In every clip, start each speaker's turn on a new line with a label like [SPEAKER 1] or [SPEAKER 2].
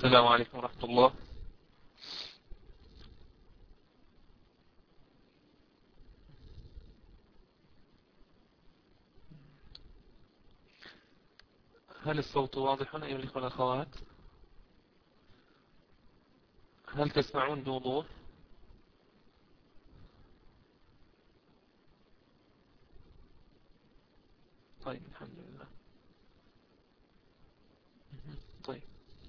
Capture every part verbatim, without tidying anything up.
[SPEAKER 1] السلام عليكم ورحمة الله. هل الصوت واضح أيها الإخوة والأخوات؟ هل تسمعون بوضوح؟ طيب الحمد لله. طيب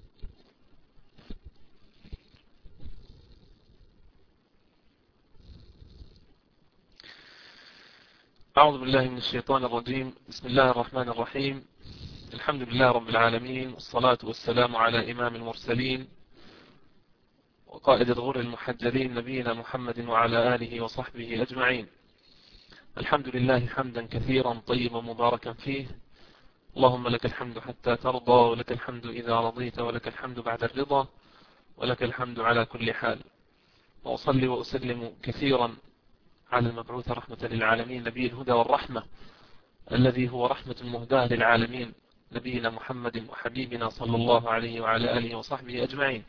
[SPEAKER 1] أعوذ بالله من الشيطان الرجيم. بسم الله الرحمن الرحيم. الحمد لله رب العالمين، والصلاة والسلام على إمام المرسلين وقائد الغر المحجلين نبينا محمد وعلى آله وصحبه أجمعين. الحمد لله حمدا كثيرا طيبا مباركا فيه. اللهم لك الحمد حتى ترضى، ولك الحمد إذا رضيت، ولك الحمد بعد الرضا، ولك الحمد على كل حال. وأصلي وأسلم كثيرا على المبعوث رحمة للعالمين، نبي الهدى والرحمة، الذي هو رحمة مهداة للعالمين، نبينا محمد وحبيبنا صلى الله عليه وعلى آله وصحبه أجمعين.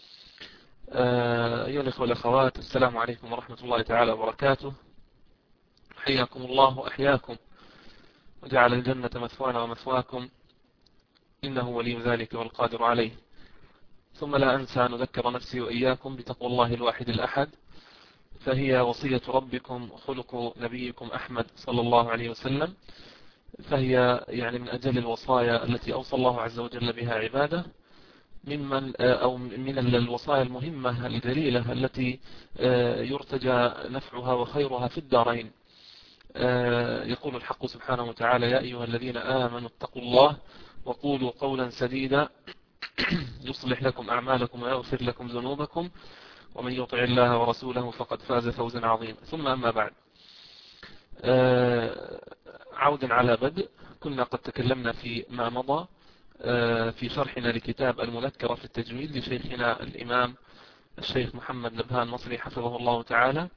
[SPEAKER 1] أيها الأخوة والأخوات، السلام عليكم ورحمة الله تعالى وبركاته. حياكم الله وأحياكم، وجعل الجنة مثوانا ومثواكم، إنه ولي ذلك والقادر عليه. ثم لا أنسى أن أذكر نفسي وإياكم بتقوى الله الواحد الأحد، فهي وصية ربكم خلق نبيكم أحمد صلى الله عليه وسلم، فهي يعني من أجل الوصايا التي أوصى الله عز وجل بها عباده، ممن أو من الوصايا المهمة الدليلة التي يرتجى نفعها وخيرها في الدارين. يقول الحق سبحانه وتعالى: يا أيها الذين آمنوا اتقوا الله وقولوا قولا سديدا يصلح لكم أعمالكم ويغفر لكم ذنوبكم، ومن يطع الله ورسوله فقد فاز فوزا عظيما. ثم أما بعد، عودا على بدء، كنا قد تكلمنا في ما مضى في شرحنا لكتاب المذكرة في التجويد لشيخنا الإمام الشيخ محمد نبهان مصري حفظه الله تعالى.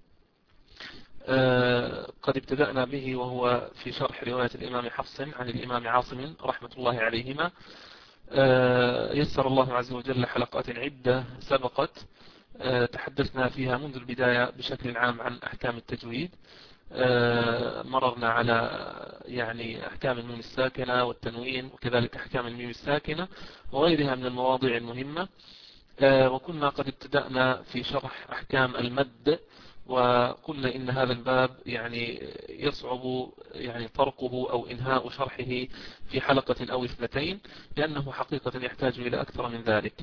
[SPEAKER 1] قد ابتدأنا به وهو في شرح رواية الإمام حفص عن الإمام عاصم رحمة الله عليهما. يسر الله عز وجل حلقات عدة سبقت تحدثنا فيها منذ البداية بشكل عام عن أحكام التجويد. مررنا على يعني أحكام الميم الساكنة والتنوين، وكذلك أحكام الميم الساكنة وغيرها من المواضيع المهمة. وكنا قد ابتدأنا في شرح أحكام المد، وقلنا إن هذا الباب يعني يصعب يعني طرقه أو إنهاء شرحه في حلقة أو اثنتين، لأنه حقيقة يحتاج إلى أكثر من ذلك.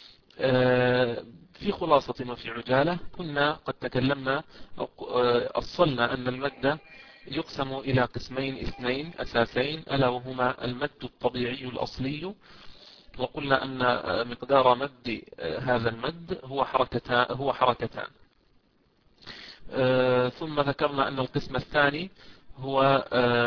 [SPEAKER 1] في خلاصة وفي عجالة، كنا قد تكلمنا أو أصلنا أن المد يقسم إلى قسمين اثنين أساسين، ألا وهما المد الطبيعي الأصلي، وقلنا أن مقدار مد هذا المد هو حركتان هو حركتان ثم ذكرنا أن القسم الثاني هو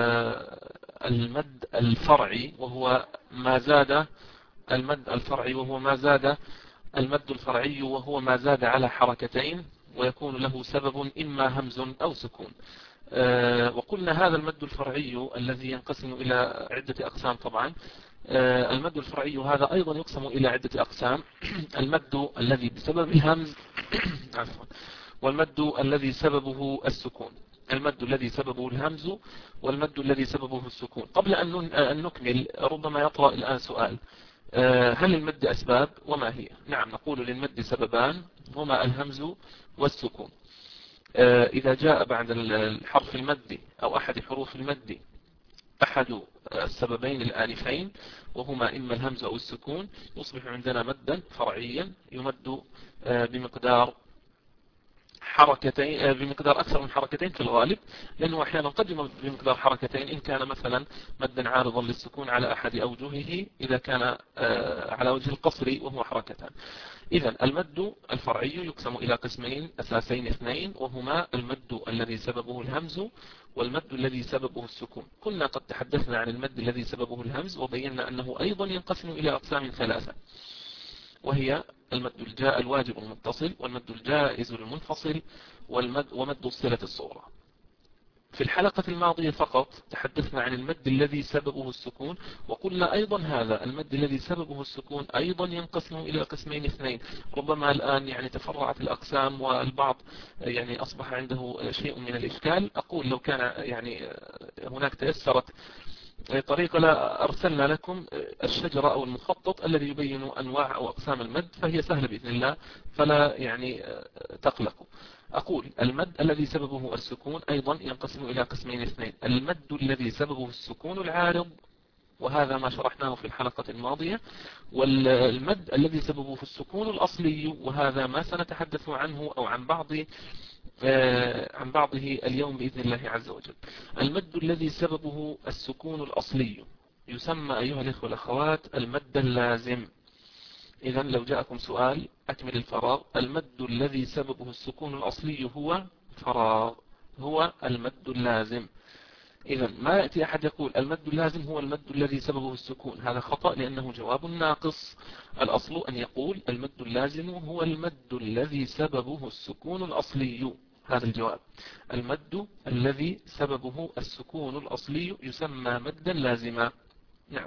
[SPEAKER 1] المد الفرعي، وهو ما زاد المد الفرعي وهو ما زاد المد الفرعي وهو ما زاد على حركتين، ويكون له سبب إما همز أو سكون. وقلنا هذا المد الفرعي الذي ينقسم إلى عدة أقسام. طبعا المد الفرعي هذا أيضا يقسم إلى عدة أقسام: المد الذي بسبب الهمز عفوا والمد الذي سببه السكون. المد الذي سببه الهمز والمد الذي سببه السكون. قبل أن نكمل، ربما يطرأ الآن سؤال: هل المد أسباب وما هي؟ نعم، نقول للمد سببان، هما الهمز والسكون. إذا جاء بعد الحرف المد أو أحد حروف المد أحد السببين الآنفين، وهما إما الهمز أو السكون، يصبح عندنا مدا فرعيا يمد بمقدار حركتين، بمقدار أكثر من حركتين في الغالب، لأنه أحيانا قد يمد بمقدار حركتين إن كان مثلا مدا عارضا للسكون على أحد أوجهه، إذا كان على وجه القصر وهو حركتان. إذن المد الفرعي يقسم إلى قسمين أساسين اثنين، وهما المد الذي سببه الهمز والمد الذي سببه السكون. كنا قد تحدثنا عن المد الذي سببه الهمز، وبينا أنه أيضا ينقسم إلى أقسام ثلاثة، وهي المد الجاء الواجب المتصل، والمد الجائز المنفصل، والمد ومد الصلة الصغرى. في الحلقة الماضية فقط تحدثنا عن المد الذي سببه السكون، وقلنا أيضا هذا المد الذي سببه السكون أيضا ينقسم إلى قسمين اثنين. ربما الآن يعني تفرعت الأقسام والبعض يعني أصبح عنده شيء من الإشكال. أقول لو كان يعني هناك تيسرت طريقة لا أرسلنا لكم الشجرة أو المخطط الذي يبين أنواع أو أقسام المد، فهي سهلة بإذن الله، فلا يعني تقلقوا. أقول المد الذي سببه السكون أيضا ينقسم إلى قسمين اثنين: المد الذي سببه السكون العارض، وهذا ما شرحناه في الحلقة الماضية، والمد الذي سببه السكون الأصلي، وهذا ما سنتحدث عنه أو عن بعض عن بعضه اليوم بإذن الله عز وجل. المد الذي سببه السكون الأصلي يسمى أيها الإخوة والأخوات المد اللازم. إذن لو جاءكم سؤال أكمل الفراغ، المد الذي سببه السكون الأصلي هو فراغ، هو المد اللازم. إذن ما يأتي أحد يقول المد اللازم هو المد الذي سببه السكون، هذا خطأ لأنه جواب ناقص. الأصل أن يقول المد اللازم هو المد الذي سببه السكون الأصلي، هذا الجواب. المد الذي سببه السكون الأصلي يسمى مدا لازما. نعم.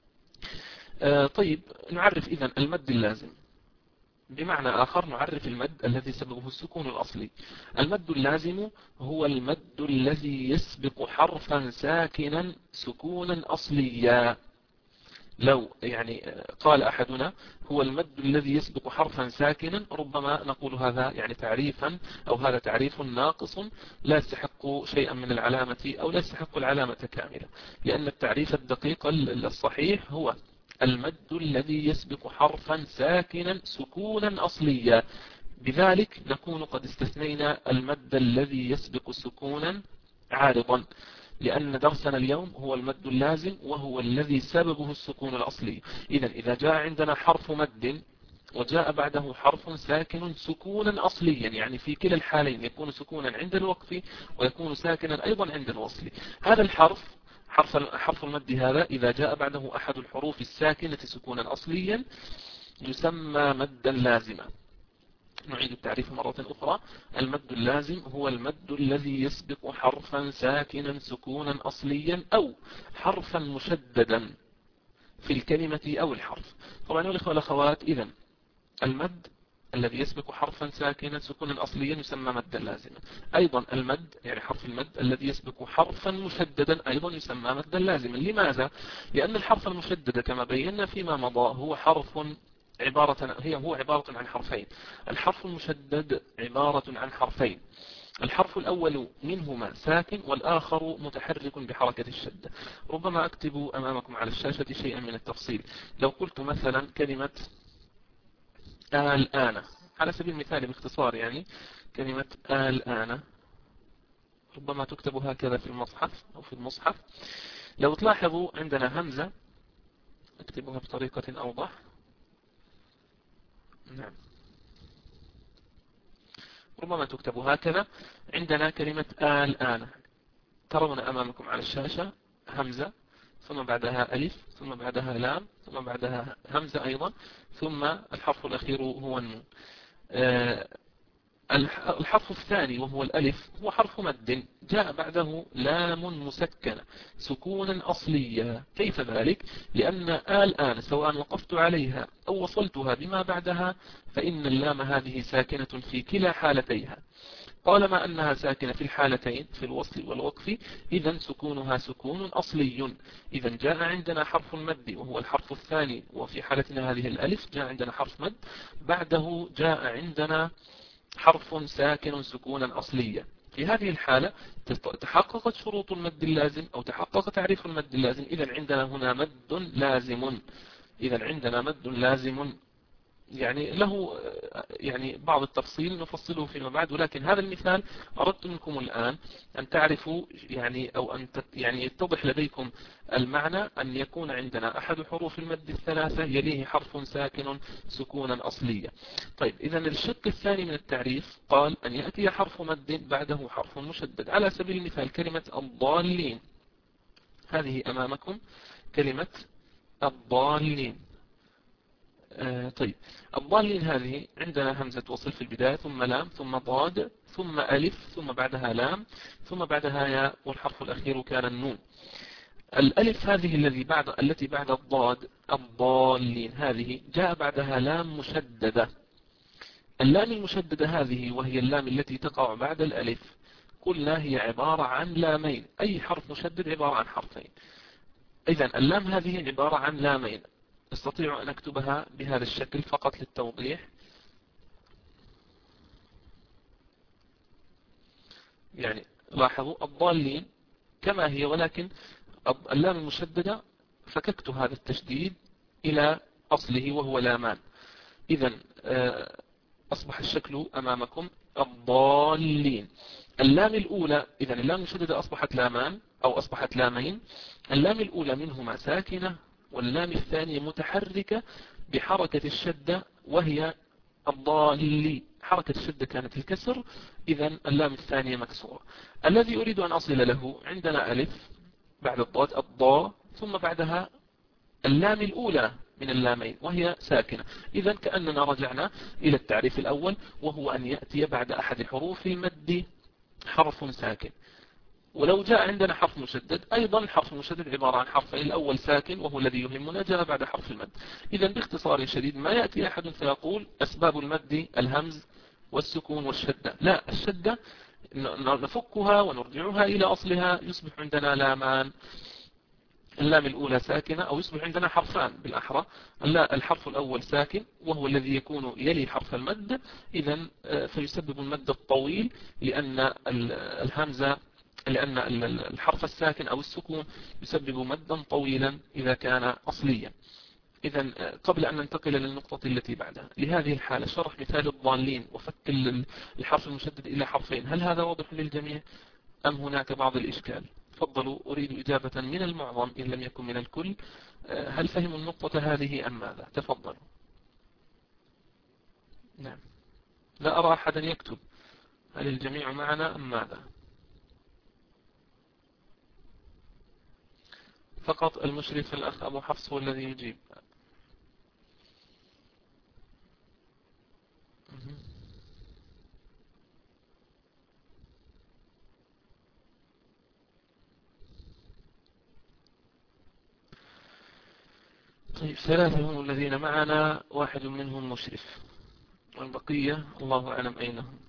[SPEAKER 1] آه طيب نعرف إذن المد اللازم، بمعنى آخر نعرف المد الذي سببه السكون الأصلي. المد اللازم هو المد الذي يسبق حرفا ساكنا سكونا أصليا. لو يعني قال أحدنا هو المد الذي يسبق حرفا ساكنا، ربما نقول هذا يعني تعريفا أو هذا تعريف ناقص لا يستحق شيئا من العلامة أو لا يستحق العلامة كاملة، لأن التعريف الدقيق الصحيح هو المد الذي يسبق حرفا ساكنا سكونا أصليا. بذلك نكون قد استثنينا المد الذي يسبق سكونا عارضا، لأن درسنا اليوم هو المد اللازم وهو الذي سببه السكون الأصلي. إذا إذا جاء عندنا حرف مد وجاء بعده حرف ساكن سكونا أصليا، يعني في كلا الحالين يكون سكونا عند الوقف ويكون ساكنا أيضا عند الوصل، هذا الحرف حرف حرف المد هذا إذا جاء بعده أحد الحروف الساكنة سكونا أصليا يسمى مدا لازما. نعيد التعريف مرة أخرى: المد اللازم هو المد الذي يسبق حرفا ساكنا سكونا أصليا أو حرفا مشددا في الكلمة أو الحرف. طبعا يا الأخوة والأخوات، إذن المد الذي يسبق حرفا ساكنا سكونا أصليا يسمى مدا لازما. أيضا المد يعني حرف المد الذي يسبق حرفا مشددا أيضا يسمى مدا لازما. لماذا؟ لأن الحرف المشدد كما بينا فيما مضى هو حرف عبارة هي هو عبارة عن حرفين. الحرف المشدد عبارة عن حرفين، الحرف الأول منهما ساكن والآخر متحرك بحركة الشدة. ربما أكتب أمامكم على الشاشة شيئا من التفصيل. لو قلت مثلا كلمة الآن على سبيل المثال باختصار، يعني كلمة الآن ربما تكتب هكذا في المصحف أو في المصحف. لو تلاحظوا عندنا همزة، أكتبها بطريقة أوضح. نعم، ربما تكتب هكذا. عندنا كلمة الآن، ترون أمامكم على الشاشة همزة ثم بعدها ألف ثم بعدها لام ثم بعدها همزة أيضا ثم الحرف الأخير هو النون. الحرف الثاني وهو الألف هو حرف مد جاء بعده لام مسكنة سكونا أصليا. كيف ذلك؟ لأن الآن سواء وقفت عليها أو وصلتها بما بعدها فإن اللام هذه ساكنة في كلا حالتيها. طالما أنها ساكنة في الحالتين في الوصل والوقف إذا سكونها سكون أصلي. إذا جاء عندنا حرف المد وهو الحرف الثاني، وفي حالتنا هذه الألف جاء عندنا حرف مد بعده جاء عندنا حرف ساكن سكونا أصليا. في هذه الحالة تحققت شروط المد اللازم أو تحقق تعريف المد اللازم. إذا عندنا هنا مد لازم. إذا عندنا مد لازم يعني له يعني بعض التفصيل نفصله فيما بعد، ولكن هذا المثال أردت منكم الآن أن تعرفوا يعني أو أن يعني يتضح لديكم المعنى أن يكون عندنا أحد حروف المد الثلاثة يليه حرف ساكن سكونا أصليا. طيب إذا الشق الثاني من التعريف قال أن يأتي حرف مد بعده حرف مشدد. على سبيل المثال كلمة الضالين، هذه أمامكم كلمة الضالين، آه طيب، الضالين هذه عندنا همزة وصل في البداية، ثم لام، ثم ضاد، ثم ألف، ثم بعدها لام، ثم بعدها ياء، والحرف الأخير كان النون. الألف هذه الذي بعد التي بعد الضاد، الضالين هذه جاء بعدها لام مشددة. اللام المشددة هذه وهي اللام التي تقع بعد الألف، قلنا هي عبارة عن لامين، أي حرف مشدد عبارة عن حرفين. إذن اللام هذه عبارة عن لامين. استطيع أن أكتبها بهذا الشكل فقط للتوضيح. يعني لاحظوا الضالين كما هي، ولكن اللام المشددة فككت هذا التشديد إلى أصله وهو لامان. إذن أصبح الشكل أمامكم الضالين. اللام الأولى، إذن اللام المشددة أصبحت لامان أو أصبحت لامين. اللام الأولى منهما ساكنة، واللام الثانية متحركة بحركة الشدة وهي الضالي. حركة الشدة كانت الكسر، إذن اللام الثانية مكسورة. الذي أريد أن أصل له، عندنا ألف بعد الضاد الضاء، ثم بعدها اللام الأولى من اللامين وهي ساكنة. إذن كأننا رجعنا إلى التعريف الأول، وهو أن يأتي بعد أحد حروف المد حرف ساكن. ولو جاء عندنا حرف مشدد أيضا الحرف المشدد عبارة عن حرفين، الأول ساكن وهو الذي يهمنا جاء بعد حرف المد. إذا باختصار شديد ما يأتي أحد فيقول أسباب المد الهمز والسكون والشدة، لا، الشدة نفكها ونرجعها إلى أصلها، يصبح عندنا لامان، اللام الأولى ساكنة، أو يصبح عندنا حرفان بالأحرى. الحرف الأول ساكن وهو الذي يكون يلي حرف المد، إذا فيسبب المد الطويل، لأن الهمزة لأن الحرف الساكن أو السكون يسبب مدا طويلا إذا كان أصليا. إذا قبل أن ننتقل للنقطة التي بعدها، لهذه الحالة شرح مثال الضالين وفك الحرف المشدد إلى حرفين، هل هذا واضح للجميع أم هناك بعض الإشكال؟ تفضلوا، أريد إجابة من المعظم إن لم يكن من الكل. هل فهموا النقطة هذه أم ماذا؟ تفضلوا. نعم، لا أرى أحدا يكتب. هل الجميع معنا أم ماذا؟ فقط المشرف الأخ أبو حفص هو الذي يجيب. طيب، ثلاثة هم الذين معنا، واحد منهم مشرف، والبقية الله أعلم أين هم.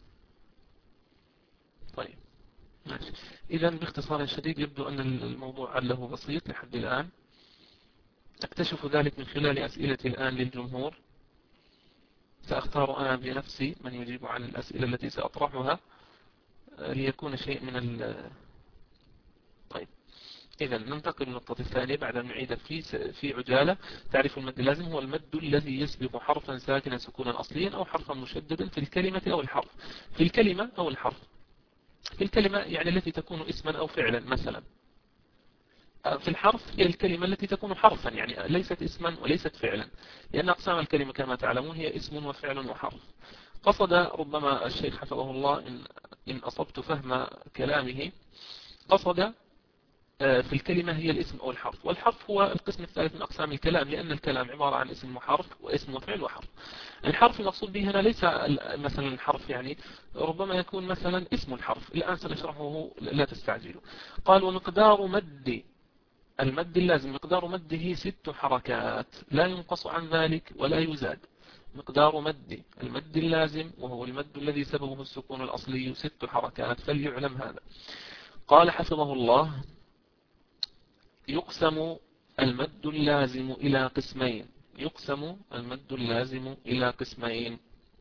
[SPEAKER 1] طيب ماشي. إذن باختصار شديد يبدو أن الموضوع له بسيط لحد الآن. أكتشف ذلك من خلال أسئلتي الآن للجمهور. سأختار أنا بنفسي من يجيب عن الأسئلة التي سأطرحها ليكون شيء من ال طيب، إذا ننتقل للنقطة الثانية بعد أن نعيد في في عجالة. تعريف المد اللازم هو المد الذي يسبق حرفا ساكنا سكونا أصليا أو حرفا مشددا في الكلمة أو الحرف. في الكلمة أو الحرف. في الكلمة يعني التي تكون اسما أو فعلا مثلا. في الحرف هي الكلمة التي تكون حرفا، يعني ليست اسما وليست فعلا، لأن أقسام الكلمة كما تعلمون هي اسم وفعل وحرف. قصد ربما الشيخ حفظه الله إن, إن أصبت فهم كلامه، قصد في الكلمة هي الاسم أو الحرف، والحرف هو القسم الثالث من أقسام الكلام، لأن الكلام عبارة عن اسم وحرف واسم وفعل وحرف. الحرف المقصود به هنا ليس مثلا الحرف، يعني ربما يكون مثلا اسم الحرف، الآن سنشرحه لا تستعجلوا. قال ومقدار مد المد اللازم، مقدار مده ست حركات لا ينقص عن ذلك ولا يزاد. مقدار مد المد اللازم وهو المد الذي سببه السكون الأصلي ست حركات، فليعلم هذا. قال حفظه الله يقسم المد اللازم إلى قسمين. يقسم المد اللازم إلى قسمين.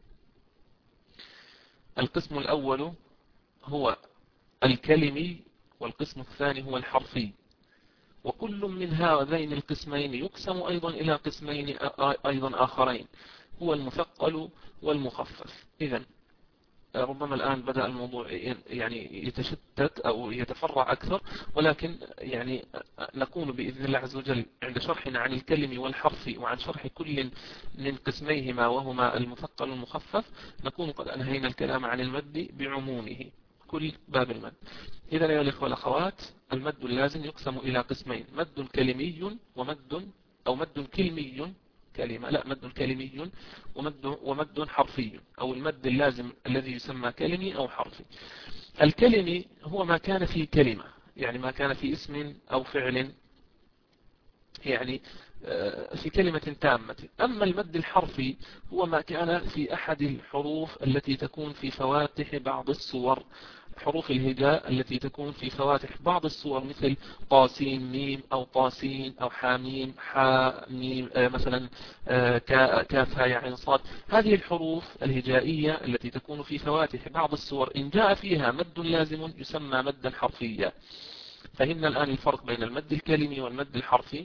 [SPEAKER 1] القسم الأول هو الكلمي، والقسم الثاني هو الحرفي. وكل من هذين القسمين يقسم أيضا إلى قسمين أيضا آخرين، هو المثقل والمخفف. إذن ربما الآن بدأ الموضوع يعني يتشتت أو يتفرع أكثر، ولكن يعني نكون بإذن الله عز وجل عند شرحنا عن الكلم والحرف وعن شرح كل من قسميهما وهما المثقل والمخفف نكون قد أنهينا الكلام عن المد بعمومه، كل باب المد. إذا يا الإخوة والأخوات، المد اللازم يقسم إلى قسمين: مد كلمي ومد أو مد كلمي كلمة، لا، مد كلمي ومد, ومد حرفي، أو المد اللازم الذي يسمى كلمي أو حرفي. الكلمي هو ما كان في كلمة، يعني ما كان في اسم أو فعل، يعني في كلمة تامة. أما المد الحرفي هو ما كان في أحد الحروف التي تكون في فواتح بعض الصور، حروف الهجاء التي تكون في فواتح بعض الصور، مثل طاسين ميم أو طاسين أو حاميم حاميم، مثلا كافها يعني صاد. هذه الحروف الهجائية التي تكون في فواتح بعض الصور إن جاء فيها مد لازم يسمى مدا حرفيا. فهمنا الآن الفرق بين المد الكلمي والمد الحرفي.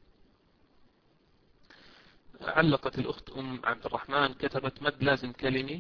[SPEAKER 1] علقت الأخت أم عبد الرحمن كتبت مد لازم كلمي،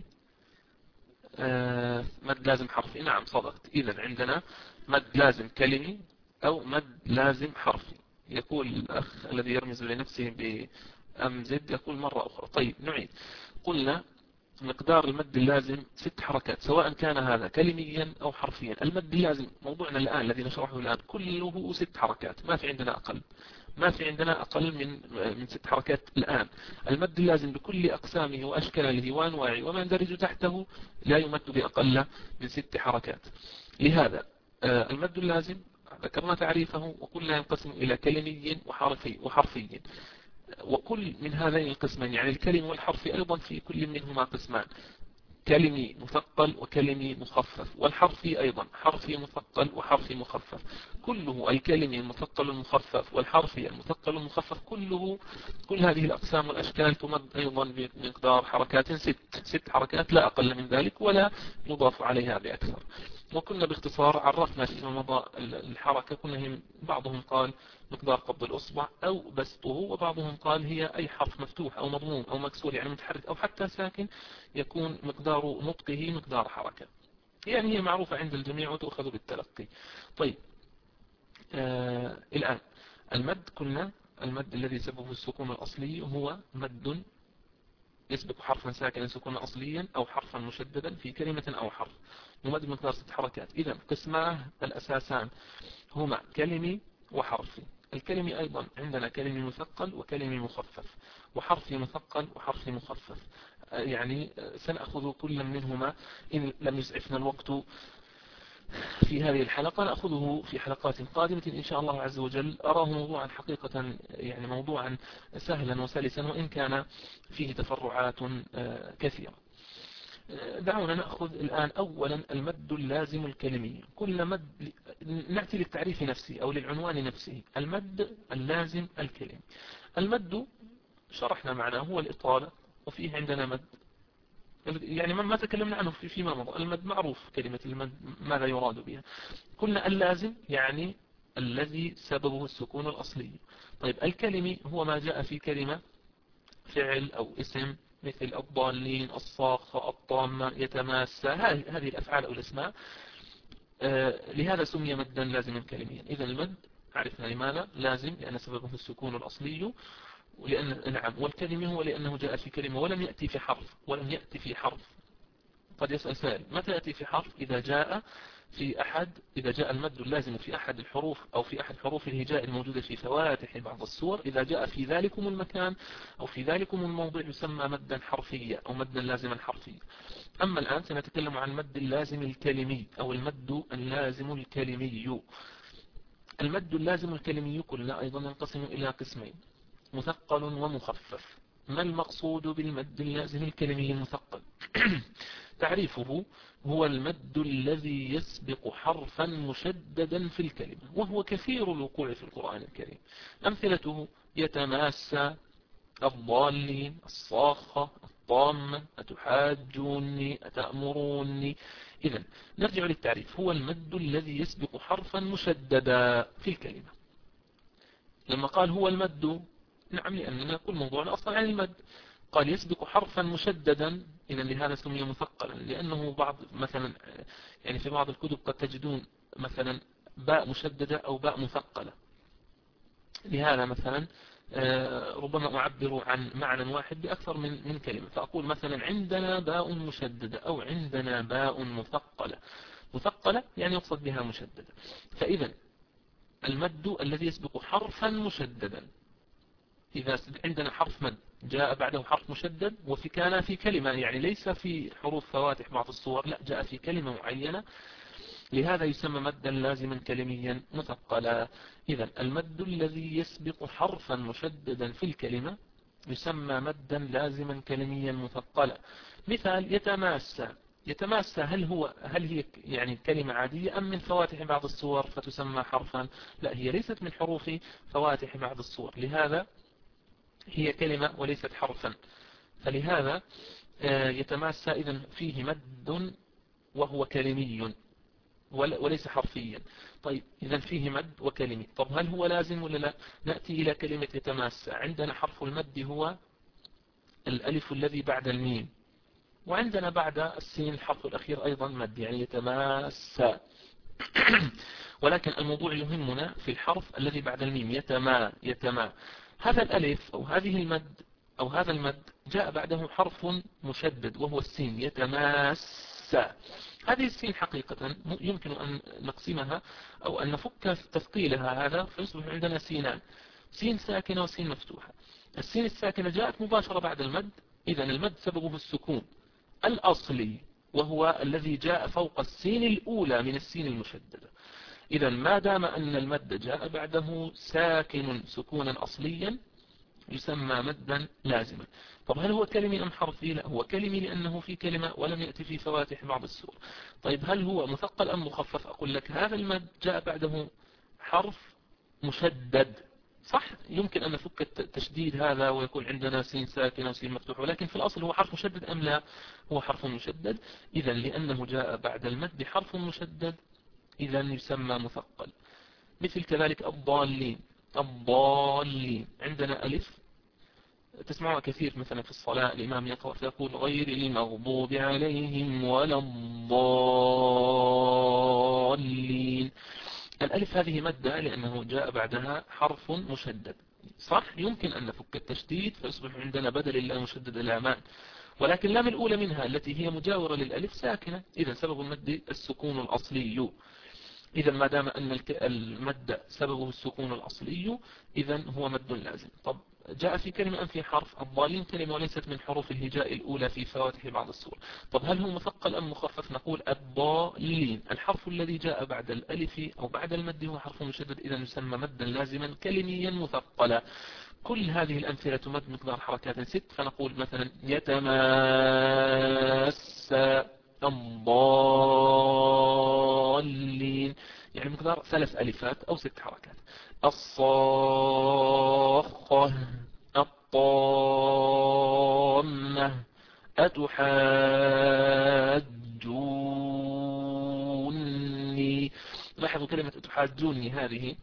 [SPEAKER 1] آه مد لازم حرفي. نعم صدقت. إذن عندنا مد لازم كلمي أو مد لازم حرفي. يقول الأخ الذي يرمز لنفسه بأمزد، يقول مرة أخرى. طيب نعيد. قلنا مقدار المد اللازم ست حركات، سواء كان هذا كلميا أو حرفيا. المد اللازم موضوعنا الآن الذي نشرحه الآن كله ست حركات، ما في عندنا أقل، ما في عندنا أقل من من ست حركات الآن. المد اللازم بكل أقسامه وأشكاله وأنواعه وما يندرج تحته لا يمد بأقل من ست حركات. لهذا المد اللازم ذكرنا تعريفه وقلنا ينقسم إلى كلمي وحرفي وحرفي. وكل من هذين القسمين، يعني الكلمي والحرفي أيضا، في كل منهما قسمان: كلمي مثقل وكلمي مخفف، والحرفي أيضا حرفي مثقل وحرفي مخفف. كله الكلمي المثقل المخفف والحرفي المثقل المخفف، كله كل هذه الأقسام والأشكال تمد أيضا بمقدار حركات ست ست حركات، لا أقل من ذلك ولا يضاف عليها بأكثر. وكنا باختصار عرفنا فيما مضى الحركة. كنا بعضهم قال مقدار قبض الأصبع أو بسطه، وبعضهم قال هي أي حرف مفتوح أو مضموم أو مكسور يعني متحرك أو حتى ساكن يكون مقدار نطقه مقدار حركة. يعني هي معروفة عند الجميع وتأخذ بالتلقي. طيب آه الآن المد، كنا المد الذي سببه السكون الأصلي هو مد يسبق حرفا ساكنا سكونا أصليا أو حرفا مشددا في كلمة أو حرف، يمد مقدار ست حركات. إذا قسماه الأساسان هما كلمي وحرفي. الكلمي أيضا عندنا كلمي مثقل وكلمي مخفف، وحرفي مثقل وحرفي مخفف. يعني سنأخذ كل منهما إن لم يسعفنا الوقت في هذه الحلقة، نأخذه في حلقات قادمة إن شاء الله عز وجل. أراه موضوعا حقيقة، يعني موضوعا سهلا وسلسا، وإن كان فيه تفرعات كثيرة. دعونا نأخذ الآن أولا المد اللازم الكلمي. كل مد، نأتي للتعريف نفسه أو للعنوان نفسه: المد اللازم الكلمي. المد شرحنا معناه هو الإطالة، وفيه عندنا مد، يعني ما تكلمنا عنه في فيما مضى. المد معروف، كلمة المد ماذا يراد بها. قلنا اللازم يعني الذي سببه السكون الأصلي. طيب الكلمي هو ما جاء في كلمة فعل أو اسم، مثل الضالين، الصاخة، الطامة، يتماسى، هذه الأفعال أو الأسماء. آه لهذا سمي مدا لازما كلميا. إذا المد عرفنا لماذا لازم، لأن سببه السكون الأصلي، ولأن نعم، والكلمي هو لأنه جاء في كلمة ولم يأتي في حرف، ولم يأتي في حرف. قد يسأل سائل: متى يأتي في حرف؟ إذا جاء في أحد إذا جاء المد اللازم في أحد الحروف أو في أحد حروف الهجاء الموجودة في فواتح بعض السور، إذا جاء في ذلكم المكان أو في ذلكم الموضع يسمى مدا حرفيا أو مدا لازما حرفيا. أما الآن سنتكلم عن المد اللازم الكلمي أو المد اللازم الكلمي. المد اللازم الكلمي كله أيضا ينقسم إلى قسمين: مثقل ومخفف. ما المقصود بالمد اللازم الكلمي المثقل؟ تعريفه: هو المد الذي يسبق حرفا مشددا في الكلمة، وهو كثير الوقوع في القرآن الكريم. أمثلته: يتماسى، الضالين، الصاخة، الطامة، أتحاجوني، أتأمروني. إذن نرجع للتعريف: هو المد الذي يسبق حرفا مشددا في الكلمة. لما قال هو المد، نعم، لأننا كل موضوعنا أصلا عن المد. قال يسبق حرفا مشددا، إذا لهذا سمي مثقلا، لأنه بعض مثلا يعني في بعض الكتب قد تجدون مثلا باء مشددة أو باء مثقلة. لهذا مثلا ربما أعبر عن معنى واحد بأكثر من من كلمة، فأقول مثلا عندنا باء مشددة أو عندنا باء مثقلة. مثقلة يعني يقصد بها مشددة. فإذا المد الذي يسبق حرفا مشددا إذا عندنا حرف مد جاء بعده حرف مشدد وفي كان في كلمة، يعني ليس في حروف فواتح بعض الصور، لا جاء في كلمة معينة، لهذا يسمى مدا لازما كلميا مثقلا. إذا المد الذي يسبق حرفا مشددا في الكلمة يسمى مدا لازما كلميا مثقلا. مثال يتماسى. يتماسى هل هو هل هي يعني كلمة عادية أم من فواتح بعض الصور فتسمى حرفا؟ لا، هي ليست من حروف فواتح بعض الصور، لهذا هي كلمة وليست حرفا. فلهذا يتماسى إذن فيه مد وهو كلمي وليس حرفيا. طيب إذن فيه مد وكلمي. طب هل هو لازم ولا لا؟ نأتي إلى كلمة يتماسى. عندنا حرف المد هو الألف الذي بعد الميم، وعندنا بعد السين الحرف الأخير أيضا مد، يعني يتماسى. ولكن الموضوع يهمنا في الحرف الذي بعد الميم، يتما يتما. هذا الألف أو هذه المد أو هذا المد جاء بعده حرف مشدد وهو السين، يتماسى. هذه السين حقيقة يمكن أن نقسمها أو أن نفك تثقيلها، هذا فيصبح عندنا سينان، سين ساكنة وسين مفتوحة. السين الساكنة جاءت مباشرة بعد المد، إذا المد سببه السكون الأصلي وهو الذي جاء فوق السين الأولى من السين المشددة. إذا ما دام أن المد جاء بعده ساكن سكونا أصليا يسمى مدا لازما. طب هل هو كلمي أم حرفي؟ لا، هو كلمي لأنه في كلمة ولم يأتي في فواتح بعض السور. طيب هل هو مثقل أم مخفف؟ أقول لك هذا المد جاء بعده حرف مشدد، صح، يمكن أن نفك التشديد هذا ويكون عندنا سين ساكنة وسين مفتوح، ولكن في الأصل هو حرف مشدد أم لا؟ هو حرف مشدد. إذا لأنه جاء بعد المد حرف مشدد إذا يسمى مثقل. مثل كذلك الضالين. الضالين عندنا ألف تسمعها كثير مثلا في الصلاة، الإمام يقرأ فيقول غير المغضوب عليهم ولا الضالين. الألف هذه مادة لأنه جاء بعدها حرف مشدد، صح، يمكن أن نفك التشديد فيصبح عندنا بدل الله مشدد الأمان، ولكن لام الأولى منها التي هي مجاورة للألف ساكنة، إذا سبب المد السكون الأصلي. إذا ما دام أن المد سببه السكون الأصلي إذا هو مد لازم. طب جاء في كلمة أم في حرف؟ الضالين كلمة وليست من حروف الهجاء الأولى في فواتح بعض السور. طب هل هو مثقل أم مخفف؟ نقول الضالين الحرف الذي جاء بعد الألف أو بعد المد هو حرف مشدد، إذا يسمى مدا لازما كلميا مثقلا. كل هذه الأمثلة تمد مقدار حركات ست، فنقول مثلا يتماسى الضالين، يعني مقدار ثلاث ألفات أو ست حركات. الصاخة الطامة أتحاجوني. لاحظوا كلمة أتحاجوني هذه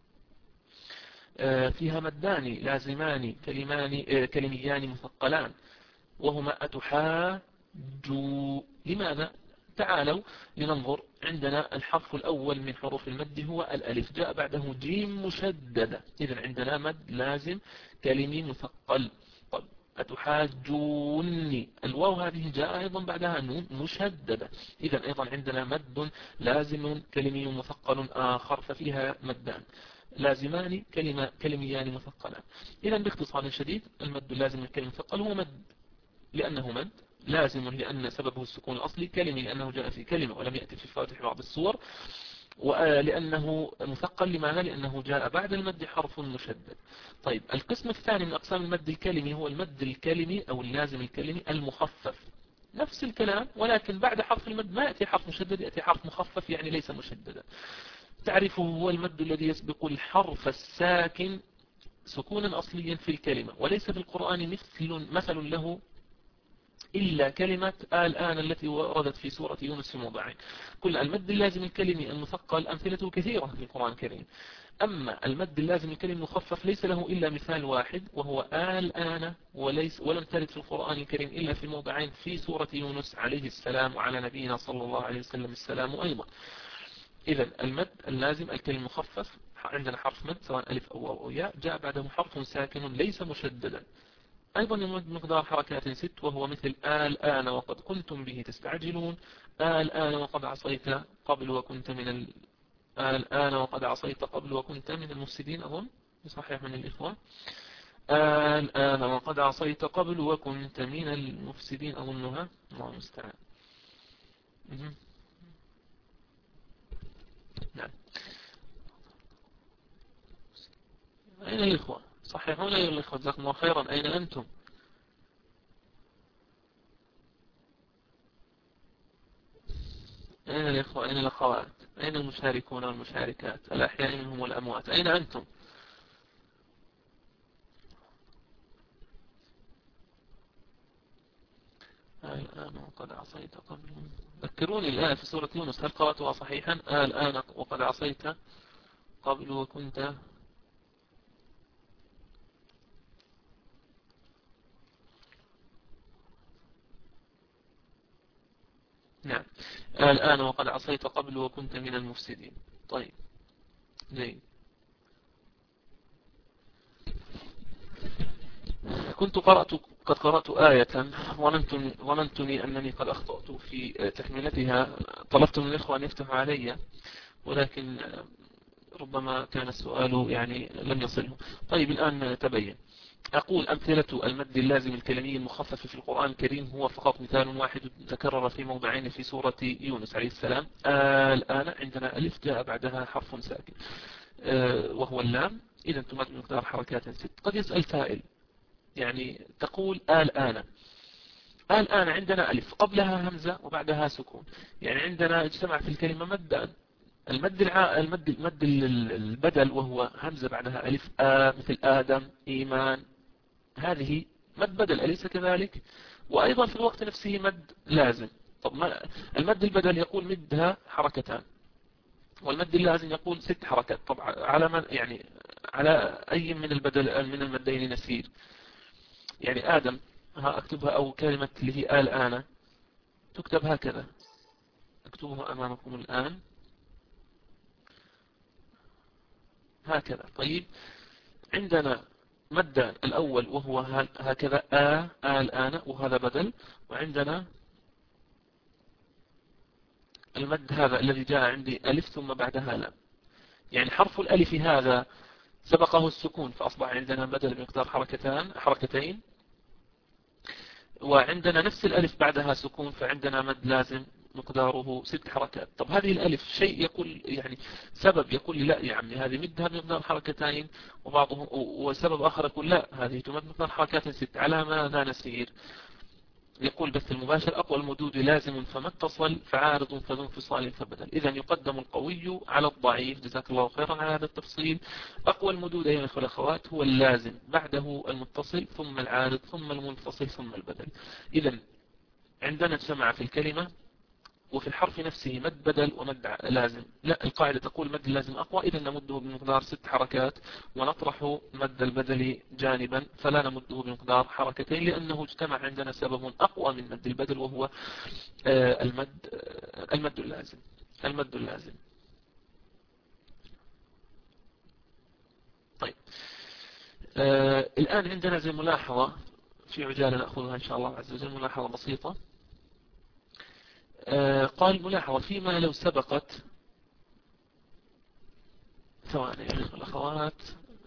[SPEAKER 1] فيها مدان لازمان كلمان كلميان مثقلان وهما أتحاجوا. لماذا؟ تعالوا لننظر. عندنا الحرف الأول من حروف المد هو الألف، جاء بعده جيم مشددة، إذن عندنا مد لازم كلمي مثقل. طب أتحاجوني الواو هذه جاء أيضا بعدها نون مشددة، إذن أيضا عندنا مد لازم كلمي مثقل آخر، ففيها مدان لازمان كلمة كلميان مثقلان. إذن باختصار شديد المد اللازم الكلمة مثقل هو مد لأنه مد لازم لأن سببه السكون الأصلي، كلمي لأنه جاء في كلمة ولم يأتي في فواتح بعض الصور، ولأنه مثقل لماذا؟ لأنه جاء بعد المد حرف مشدد. طيب القسم الثاني من أقسام المد الكلمي هو المد الكلمي أو اللازم الكلمي المخفف، نفس الكلام ولكن بعد حرف المد ما يأتي حرف مشدد، يأتي حرف مخفف يعني ليس مشددا. تعرفه هو المد الذي يسبق الحرف الساكن سكونا أصليا في الكلمة، وليس في القرآن مثل مثل له إلا كلمة الآن التي وردت في سورة يونس في موضعين. كل المد اللازم الكلمي المثقل أمثلته كثيرة في القرآن الكريم، أما المد اللازم الكلمي المخفف ليس له إلا مثال واحد وهو الآن، وليس ولم ترد في القرآن الكريم إلا في موضعين في سورة يونس عليه السلام وعلى نبينا صلى الله عليه وسلم السلام أيضا. إذا المد اللازم الكلمي المخفف عندنا حرف مد سواء ألف أو أو ياء جاء بعده حرف ساكن ليس مشددا، أيضا يمد مقدار حركات ست وهو مثل الآن وقد كنتم به تستعجلون، الآن وقد عصيت قبل وكنت من ال... الآن وقد عصيت قبل وكنت من المفسدين، أظن صحيح من الإخوان. الآن وقد عصيت قبل وكنت من المفسدين أظنها، الله المستعان. نعم. أين الإخوة؟ صحيحون أيها الإخوة، جزاكم الله خيرا. أين أنتم؟ أين الإخوة؟ أين الأخوات؟ أين المشاركون والمشاركات الأحياء منهم والأموات؟ أين أنتم؟ الآن وقد عصيت قبل. ذكروني الآن في سورة يونس، هل قرأتها صحيحا؟ الآن وقد عصيت قبل وكنت. نعم. الآن وقد عصيت قبل وكنت من المفسدين. طيب جيد. كنت قرأت قد قرأت آية ظننتني أنني قد أخطأت في تكملتها. طلبت من الإخوة أن يفتحوا علي، ولكن ربما كان السؤال يعني لم يصله. طيب الآن تبين. أقول أمثلة المد اللازم الكلمي المخفف في القرآن الكريم هو فقط مثال واحد تكرر في موضعين في سورة يونس عليه السلام. آه الآن عندنا ألف جاء بعدها حرف ساكن آه وهو اللام، إذا تمد بمقدار حركات ست. قد يسأل سائل يعني تقول الآن. الآن عندنا ألف قبلها همزة وبعدها سكون، يعني عندنا اجتمع في الكلمة مدان. المد الع... المد المد البدل وهو همزة بعدها ألف، آ مثل آدم، إيمان، هذه مد بدل أليس كذلك؟ وأيضا في الوقت نفسه مد لازم. طب ما المد البدل يقول مدها حركتان، والمد اللازم يقول ست حركات. طبعا على من يعني على أي من البدل من المدين نسير؟ يعني آدم ها أكتبها، أو كلمة اللي هي الآن تكتب هكذا، أكتبها أمامكم الآن هكذا. طيب عندنا مدا الأول وهو هكذا آ آ الآن، وهذا بدل. وعندنا المد هذا الذي جاء عندي ألف ثم بعدها لام، يعني حرف الألف هذا سبقه السكون فأصبح عندنا بدل بمقدار حركتان حركتين، وعندنا نفس الألف بعدها سكون فعندنا مد لازم مقداره ست حركات. طب هذه الألف شيء يقول يعني سبب يقول لي لا يا عمي هذه مدها بمقدار حركتين، وبعضهم وسبب آخر يقول لا هذه تمد مقدار حركات ست. على ماذا نسير؟ يقول بث المباشر أقوى المدود لازم فما اتصل، فعارض فذو انفصال فبدل. إذا يقدم القوي على الضعيف. جزاك الله خيرا على هذا التفصيل. أقوى المدود أيها الأخوة والأخوات هو اللازم، بعده المتصل ثم العارض ثم المنفصل ثم البدل. إذا عندنا اجتمع في الكلمة وفي الحرف نفسه مد بدل ومد لازم. لا، القاعدة تقول مد اللازم أقوى، إذا نمده بمقدار ست حركات ونطرح مد البدل جانبا، فلا نمده بمقدار حركتين لأنه اجتمع عندنا سبب أقوى من مد البدل وهو المد المد اللازم المد اللازم. طيب آه الآن عندنا زي ملاحظة في عجالة نأخذها إن شاء الله عز وجل، ملاحظة بسيطة. آه قال ملاحظة فيما لو سبقت، ثواني يا أخوة الأخوات،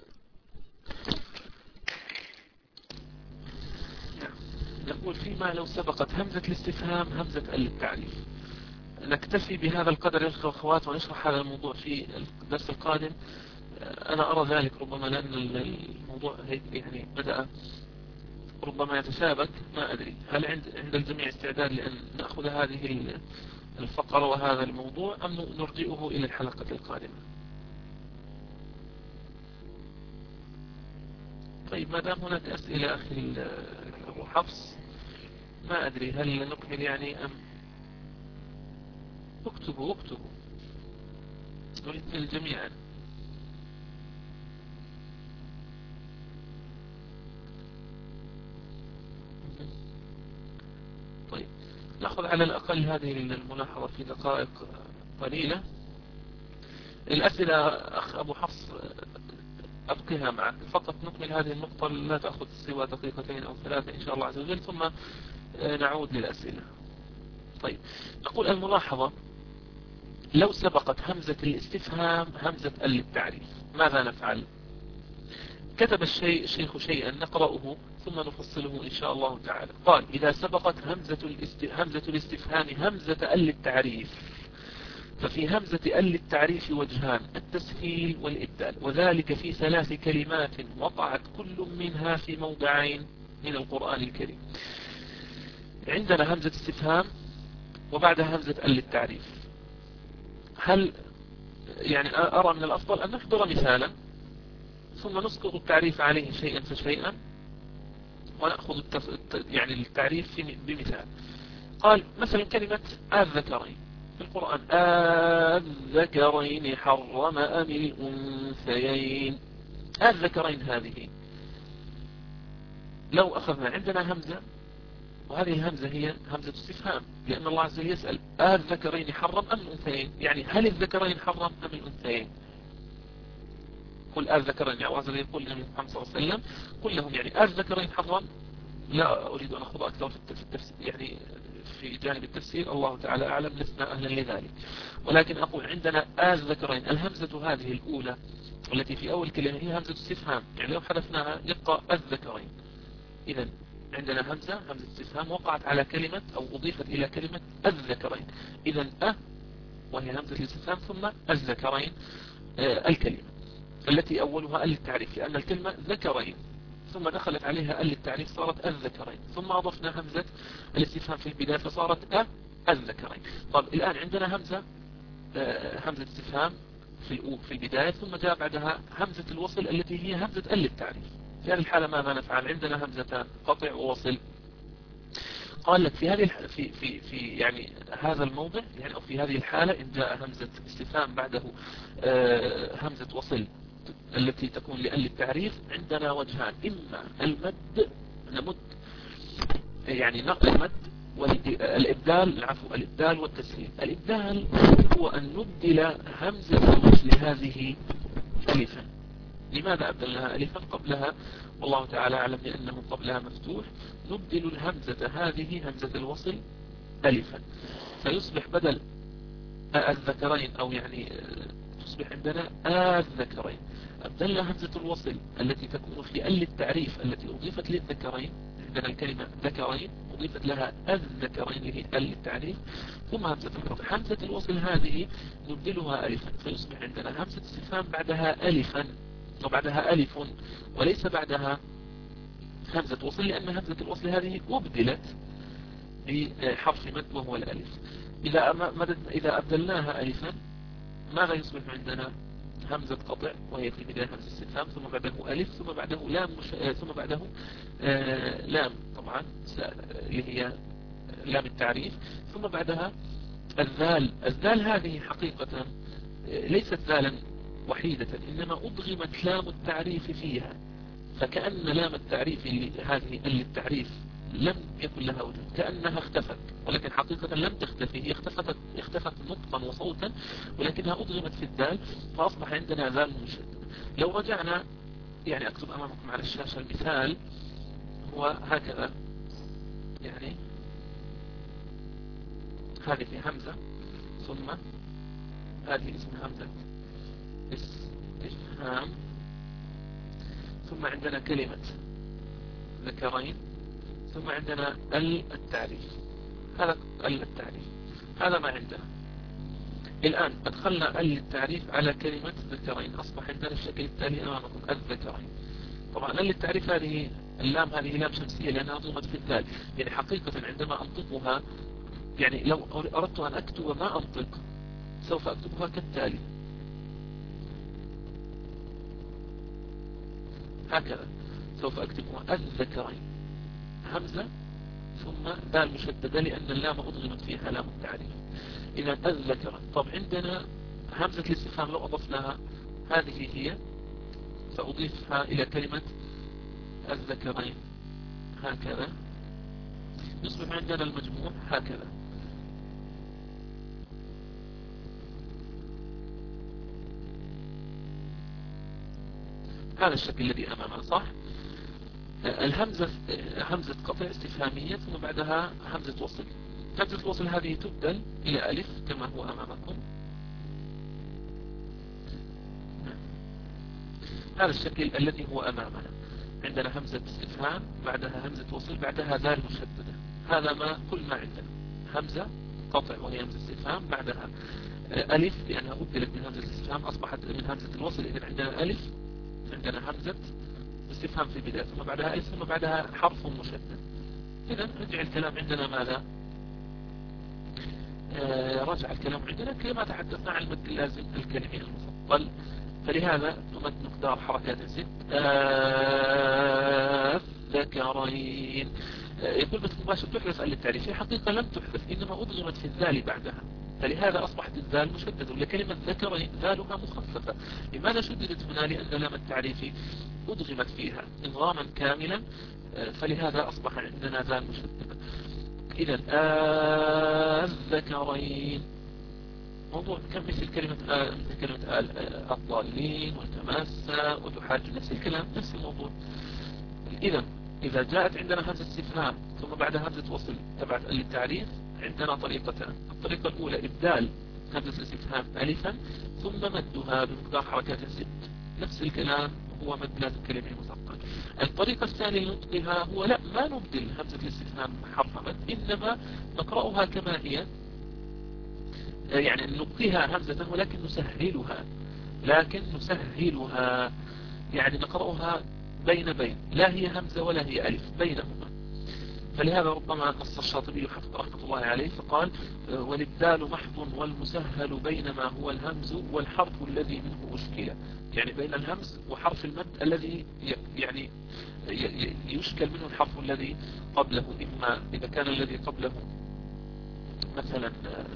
[SPEAKER 1] نقول فيما لو سبقت همزة الاستفهام همزة التعريف. نكتفي بهذا القدر يا أخوات ونشرح هذا الموضوع في الدرس القادم. أنا أرى ذلك ربما لأن الموضوع يعني بدأ ربما يتشابك، ما أدري هل عند عند الجميع استعداد لأن نأخذ هذه الفقرة وهذا الموضوع أم نرجئه إلى الحلقة القادمة؟ طيب ما دام هناك أسئلة أخي أبو حفص، ما أدري هل نكمل يعني أم اكتبوا اكتبوا نريد الجميع. طيب نأخذ على الأقل هذه الملاحظة في دقائق قليلة. الأسئلة أخ أبو حفص أبقيها معك، فقط نكمل هذه النقطة لا تأخذ سوى دقيقتين أو ثلاثة إن شاء الله عز وجل، ثم نعود للأسئلة. طيب نقول الملاحظة لو سبقت همزة الاستفهام همزة التعريف ماذا نفعل؟ كتب الشيء الشيخ شيئا نقرأه ثم نفصله إن شاء الله تعالى. قال: إذا سبقت همزة, الاست... همزة الاستفهام همزة ال التعريف ففي همزة ال التعريف وجهان: التسهيل والإبدال، وذلك في ثلاث كلمات وقعت كل منها في موضعين من القرآن الكريم. عندنا همزة استفهام وبعدها همزة ال التعريف. هل يعني أرى من الأفضل أن نحضر مثالا ثم نسقط التعريف عليه شيئا فشيئا ونأخذ التف... يعني التعريف بمثال. قال مثلا كلمة الذكرين في القرآن: الذكرين حرم أم الأنثيين. الذكرين هذه لو أخذنا عندنا همزة، وهذه الهمزة هي همزة استفهام، لأن الله عز وجل يسأل: الذكرين حرم أم الأنثيين؟ يعني هل الذكرين حرم أم الأنثيين؟ قل الذكرين، يعني الله عز وجل يقول لنبي محمد صلى الله عليه وسلم: قل لهم يعني الذكرين حرم. لا أريد أن أخذ أكثر في التفسير، يعني في جانب التفسير الله تعالى أعلم، لسنا أهلا لذلك، ولكن أقول عندنا الذكرين الهمزة هذه الأولى التي في أول كلمة هي همزة استفهام، يعني لو حذفناها يبقى الذكرين. إذا عندنا همزة همزة استفهام وقعت على كلمة أو أضيفت إلى كلمة الذكرين. إذا أ وهي همزة الاستفهام ثم الذكرين آه الكلمة التي أولها ال التعريف، لأن الكلمة ذكرين ثم دخلت عليها ال التعريف صارت الذكرين، ثم أضفنا همزة الاستفهام في البداية فصارت أ الذكرين. طب الآن عندنا همزة آه همزة استفهام في في البداية، ثم جاء بعدها همزة الوصل التي هي همزة ال التعريف. في هذه الحالة ماذا نفعل؟ عندنا همزتان قطع ووصل. قال لك في هذه في في في يعني هذا الموضع، يعني أو في هذه الحالة إن جاء همزة استفهام بعده آه همزة وصل التي تكون لأل التعريف، عندنا وجهان: إما المد، نمد يعني نقل المد، والإبدال، العفو الإبدال والتسهيل. الإبدال هو أن نبدل همزة الوصل هذه ألفا. لماذا أبدلناها ألفا قبلها؟ والله تعالى أعلم، لأنه قبلها مفتوح. نبدل الهمزة هذه همزة الوصل ألفا، فيصبح بدل الذكرين أو يعني تصبح عندنا الذكرين. أبدلنا همزة الوصل التي تكون في ال التعريف التي أضيفت للذكرين، عندنا الكلمة ذكرين أضيفت لها الذكرين اللي هي ال التعريف، ثم همزة الوصل. همزة الوصل هذه نبدلها ألفا، فيصبح عندنا همزة استفهام بعدها ألفا وبعدها ألف، وليس بعدها همزة وصل، لأن همزة الوصل هذه أبدلت بحرف مد وهو الألف. إذا مدد إذا أبدلناها ألفا ماذا يصبح عندنا؟ همزة قطع وهي في بداية همزة استفهام، ثم بعده ألف، ثم بعده لام مش... ثم بعده آه لام طبعا اللي هي لام التعريف، ثم بعدها الذال. الذال هذه حقيقة ليست ذالا وحيدة، إنما أضغمت لام التعريف فيها، فكأن لام التعريف هذه اللي التعريف لم يكن لها وجود، كأنها اختفت، ولكن حقيقة لم تختفي، هي اختفت اختفت نطقا وصوتا، ولكنها أضغمت في الدال فأصبح عندنا ذال مشدد. لو رجعنا يعني أكتب أمامكم على الشاشة المثال هو هكذا، يعني هذه في همزة ثم هذه اسمها همزة استفهام، ثم عندنا كلمة ذكرين، ثم عندنا ال التعريف. هذا ال التعريف، هذا ما عندنا. الآن أدخلنا ال التعريف على كلمة ذكرين، أصبح عندنا الشكل التالي أمامكم: الذكرين. طبعا ال التعريف هذه اللام هذه لام شمسية لأنها ضمت في الذال، يعني حقيقة عندما أنطقها، يعني لو أردت أن أكتب ما أنطق سوف أكتبها كالتالي هكذا، سوف أكتبها الذكرين همزة ثم دال مشددة، لأن اللام أضغمت فيها لام التعريف. إذا الذكرين. طب عندنا همزة الاستفهام لو أضفناها هذه هي، فأضيفها إلى كلمة الذكرين هكذا، يصبح عندنا المجموع هكذا. هذا الشكل الذي أمامنا صح؟ الهمزة همزة قطع استفهامية ثم بعدها همزة وصل. همزة الوصل هذه تبدل إلى ألف كما هو أمامكم. هذا الشكل الذي هو أمامنا. عندنا همزة استفهام بعدها همزة وصل بعدها ذال مشددة. هذا ما كل ما عندنا همزة قطع وهي همزة استفهام بعدها ألف لأنها أبدلت من همزة الاستفهام أصبحت من همزة الوصل. إذن عندنا ألف، عندنا همزة استفهام في البداية ثم بعدها ألف ثم بعدها حرف مشدد. إذن رجع الكلام عندنا ماذا؟ آه رجع الكلام عندنا كما تحدثنا عن المد اللازم الكلمي المفضل. فلهذا نمد مقدار حركات ست آه ذكرين. آه يقول بس مباشر تحدث للتعريف، في حقيقة لم تحدث إنما أضغمت في الذال بعدها، فلهذا أصبحت الذال مشددة لكلمة ذكرين ذالها مخففة. لماذا شددت هنا؟ لأن لام التعريف أضغمت فيها إضغاما كاملا، فلهذا أصبح عندنا ذال مشددة. إذن الذكرين موضوع كم مثل كلمة آه كلمة آه الضالين وتماسى وتحاج، نفس الكلام نفس الموضوع. إذن إذا جاءت عندنا همزة استفهام ثم بعدها همزة وصل تبعت للتعريف عندنا طريقتان. الطريقة الأولى إبدال همزة الاستفهام ألفا ثم مدها بمقدار حركات ست، نفس الكلام هو مد لازم كلمة مثقل. الطريقة الثانية لنطقها هو لا ما نبدل همزة الاستفهام حرف مد، إنما نقرأها كما هي، يعني نبقيها همزة ولكن نسهلها، لكن نسهلها يعني نقرأها بين بين، لا هي همزة ولا هي ألف بينهما. فلهذا ربما نص الشاطبي حفظ رحمة الله عليه فقال والإبدال محض والمسهل بينما هو الهمز والحرف الذي منه أشكل، يعني بين الهمز وحرف المد الذي يعني يشكل منه الحرف الذي قبله، إما إذا كان الذي قبله مثلا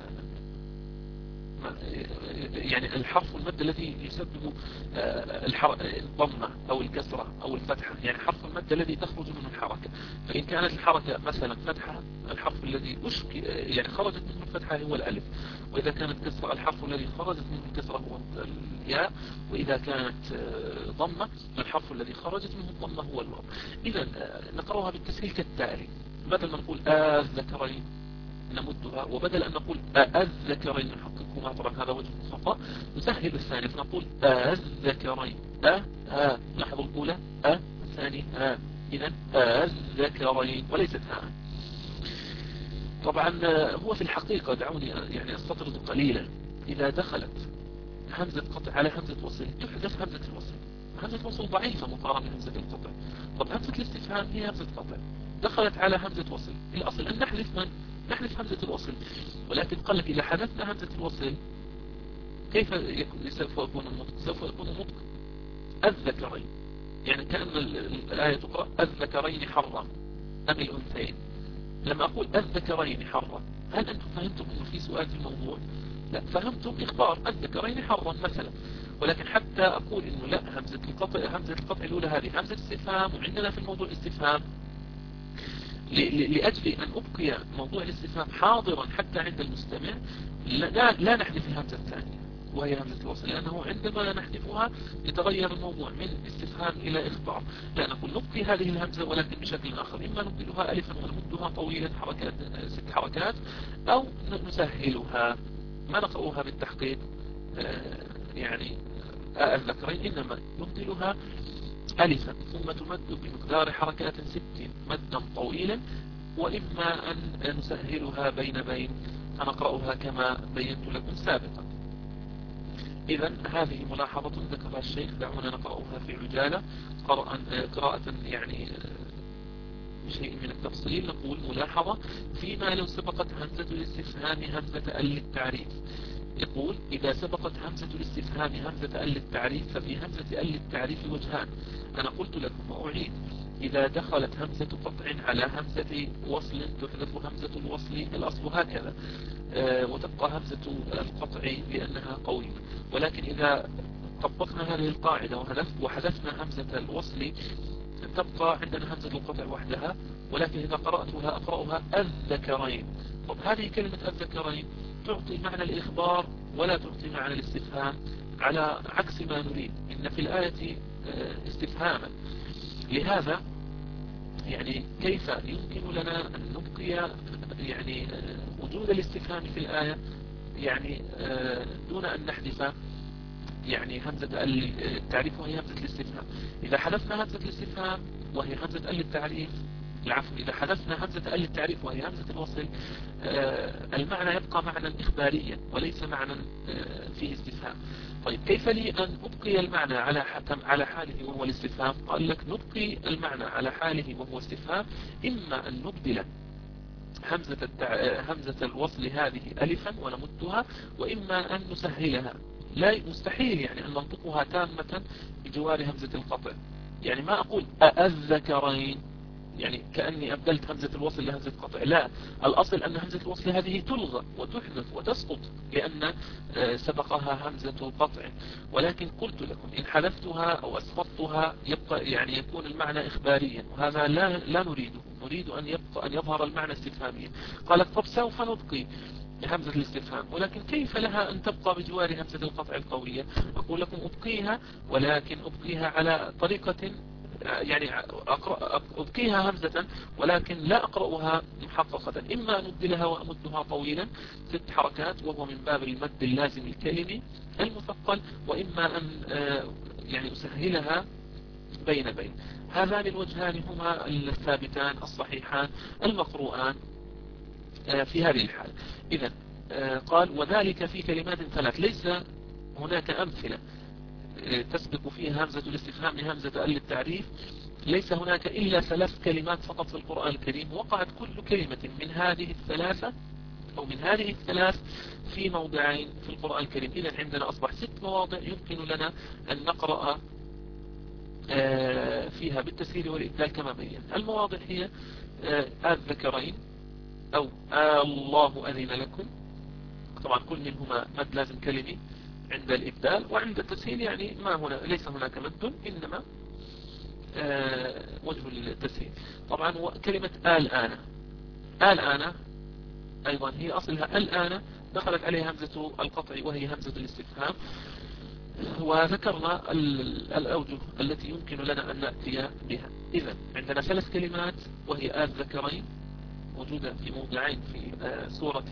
[SPEAKER 1] يعني الحرف المد الذي يسبب الضمة أو الكسرة أو الفتحة، يعني حرف المد الذي تخرج منه الحركة. فإن كانت الحركة مثلا فتحة الحرف الذي أشك يعني خرجت منه الفتحة هو الألف، وإذا كانت كسرة الحرف الذي خرجت منه الكسرة هو الياء، وإذا كانت ضمة الحرف الذي خرجت منه الضمة هو الواو. إذا نقرأها بالتسهيل كالتالي، بدل ما نقول الذكرين نمدها، وبدل أن نقول الذكرين نحققهما، طبعا هذا وجه خطأ، نسهل الثاني فنقول الذكرين أ أ لاحظوا الأولى أ الثاني أ، إذن الذكرين وليست أ. طبعا هو في الحقيقة دعوني يعني استطرد قليلا، إذا دخلت همزة قطع على همزة وصل تحدث همزة الوصل. همزة الوصل ضعيفة مقارنة بهمزة القطع. طب همزة الاستفهام هي همزة قطع دخلت على همزة وصل، الأصل أن نحذف من نحذف همزة الوصل، ولكن قال لك إذا حذفنا همزة الوصل كيف سوف يكون النطق؟ سوف يكون النطق الذكرين، يعني كأن الآية تقرأ الذكرين حرة أم الأنثيين. لما أقول الذكرين حرة هل أنتم فهمتم أنه في سؤال في الموضوع؟ لا، فهمتم إخبار الذكرين حرا مثلا، ولكن حتى أقول إنه لا همزة القطع همزة القطع الأولى هذه همزة استفهام، وعندنا في الموضوع الاستفهام لأجل أن أبقي موضوع الاستفهام حاضرا حتى عند المستمع لا, لا نحذف الهمزة الثانية وهي همزة الوصل، لأنه عندما نحذفها يتغير الموضوع من استفهام إلى إخبار. لا نقول نبقي هذه الهمزة ولكن بشكل آخر، إما نبدلها ألفا ونمدها طويلا حركات ست حركات، أو نسهلها ما نقرأها بالتحقيق يعني الذكرين، إنما نبدلها ألفا ثم تمد بمقدار حركات ست مدا طويلا، وإما أن نسهلها بين بين فنقرأها كما بينت لكم سابقا. إذن هذه ملاحظة ذكرها الشيخ، دعونا نقرأها في عجالة قراءة يعني شيء من التفصيل. نقول ملاحظة فيما لو سبقت همزة الاستفهام همزة ال للتعريف. يقول إذا سبقت همزة الاستفهام همزة ال للتعريف ففي همزة ال للتعريف وجهان. أنا قلت لكم وأعيد، إذا دخلت همزة قطع على همزة وصل تحذف همزة الوصل، الأصل هكذا أه وتبقى همزة القطع لأنها قوية. ولكن إذا طبقنا هذه القاعدة وحذفنا همزة الوصل تبقى عندنا همزة القطع وحدها، ولكن إذا قرأتها أقرأها الذكرين. طب هذه كلمة الذكرين تعطي معنى الإخبار ولا تعطي معنى الاستفهام، على عكس ما نريد. إن في الآية استفهاما، لهذا يعني كيف يمكن لنا أن نبقي يعني وجود الاستفهام في الآية يعني دون أن نحذف يعني همزة التعريف وهي همزة الاستفهام. إذا حذفنا همزة الاستفهام وهي همزة ال التعريف، العفو، إذا حذفنا همزة ال التعريف وهي همزة الوصل، المعنى يبقى معنى إخباريا وليس معنى فيه استفهام. طيب كيف لي أن أبقي المعنى على حكم على حاله وهو الاستفهام؟ قال لك نبقي المعنى على حاله وهو استفهام، إما أن نبدل همزة, التع... همزة الوصل هذه ألفا ونمدها، وإما أن نسهلها. لا مستحيل يعني أن ننطقها تامة بجوار همزة القطع. يعني ما أقول أذكرين يعني كأني أبدلت همزة الوصل لهمزة قطع، لا، الأصل أن همزة الوصل هذه تلغى وتحذف وتسقط لأن سبقها همزة قطع. ولكن قلت لكم إن حذفتها أو أسقطتها يبقى يعني يكون المعنى إخباريا، وهذا لا لا نريده، نريد أن يبقى أن يظهر المعنى استفهاميا. قالت طب سوف نبقي همزة الاستفهام، ولكن كيف لها أن تبقى بجوار همزة القطع القوية؟ أقول لكم أبقيها، ولكن أبقيها على طريقة يعني أقرأ أبقيها همزة ولكن لا أقرأها محققة، إما أن أبدلها وأمدها طويلا ست حركات وهو من باب المد اللازم الكلمي المثقل، وإما أن يعني أسهلها بين بين. هذان الوجهان هما الثابتان الصحيحان المقروءان في هذه الحالة. إذن قال وذلك في كلمات ثلاث، ليس هناك أمثلة تسبق فيها همزة الاستفهام لهمزة ال التعريف، ليس هناك إلا ثلاث كلمات فقط في القرآن الكريم، وقعت كل كلمة من هذه الثلاثة أو من هذه الثلاث في موضعين في القرآن الكريم. إذن عندنا أصبح ست مواضع يمكن لنا أن نقرأ فيها بالتسهيل والإبدال كما بين. المواضع هي الذكرين أو الله أذن لكم، طبعا كل منهما مد لازم كلمي عند الإبدال، وعند التسهيل يعني ما هنا ليس هناك مد إنما آه وجه التسهيل. طبعا كلمة الآن، الآن أيضا هي أصلها الآن دخلت عليها همزة القطع وهي همزة الاستفهام. وذكرنا الأوجه التي يمكن لنا أن نأتي بها. إذن عندنا ثلاث كلمات وهي الذكرين موجودة في موضعين في آه سورة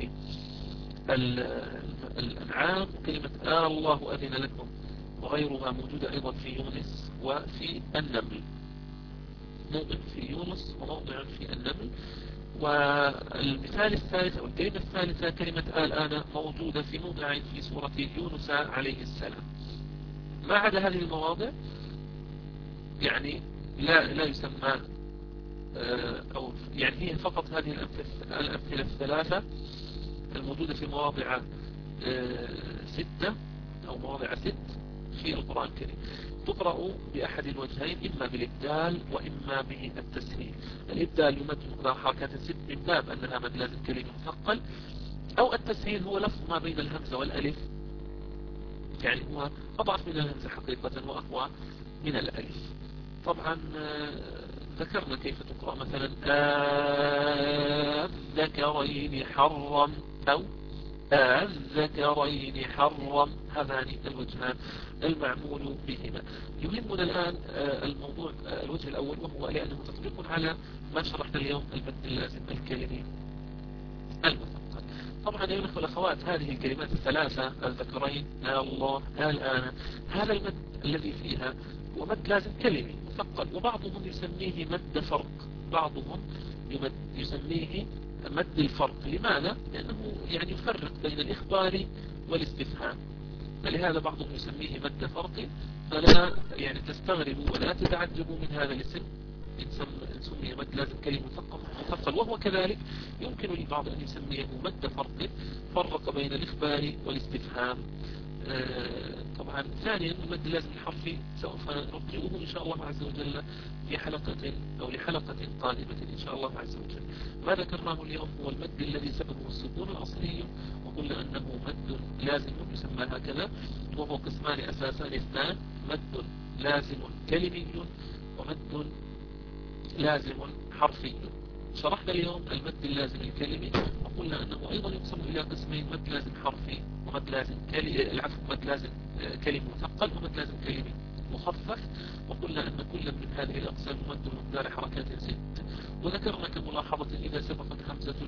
[SPEAKER 1] الأنعام، وكلمة آه الله أذن لكم وغيرها موجودة أيضا في يونس وفي النمل، موضع في يونس وموضع في النمل. والمثال الثالث أو الكلمة الثالثة كلمة آه الآن موجودة في موضعين في سورة يونس عليه السلام. ما عدا هذه المواضع يعني لا لا يسمى أو يعني هي فقط هذه الأمثلة الثلاثة الموجودة في مواضع ستة أو مواضع ست في القرآن الكريم تقرأ بأحد الوجهين، إما بالإبدال وإما بالتسهيل. الإبدال يمد مقدار حركات ست من باب أنها مد لازم كلمة مثقل، أو التسهيل هو لفظ ما بين الهمزة والألف، يعني هو أضعف من الهمزة حقيقة وأقوى من الألف. طبعا ذكرنا كيف تقرأ مثلا الذكرين حرم أو الذكرين حرم، هذان الوجهان المعمول بهما. يهمنا الآن الموضوع الوجه الأول، وهو لأنه تطبيق على ما شرحنا اليوم المد اللازم الكلمي المثقل. طبعا يا الأخوة والأخوات هذه الكلمات الثلاثة الذكرين الله الآن، هذا المد الذي فيها هو مد لازم كلمي مثقل، وبعضهم يسميه مد فرق، بعضهم يمد يسميه مد الفرق. لماذا؟ لأنه يعني يفرق بين الإخبار والاستفهام، فلهذا بعضهم يسميه مد فرق. فلا يعني تستغربوا ولا تتعجبوا من هذا الاسم إن سمي مد لازم كلمة مثقل، وهو كذلك يمكن للبعض أن يسميه مد فرق، فرق بين الإخبار والاستفهام. آه طبعا ثانيا المد لازم الحرفي سوف نرجعه إن شاء الله عز وجل في حلقة أو لحلقة قادمة إن شاء الله عز وجل. ما ذكرناه اليوم هو المد الذي سببه السكون الأصلي، وقلنا أنه مد لازم يسمى هكذا، وهو قسمان أساسان اثنان، مد لازم كلمي ومد لازم حرفي. شرحنا اليوم المد اللازم الكلمي، وقلنا أنه أيضا يقسم إلى قسمين، مد لازم حرفي ومد لازم كلمي، العفو مد لازم كلمي مثقل ومد لازم كلمي مخفف. وقلنا أن كل من هذه الأقسام مد مقدار حركات ست. وذكرنا كملاحظة إذا سبقت همزة الاستفهام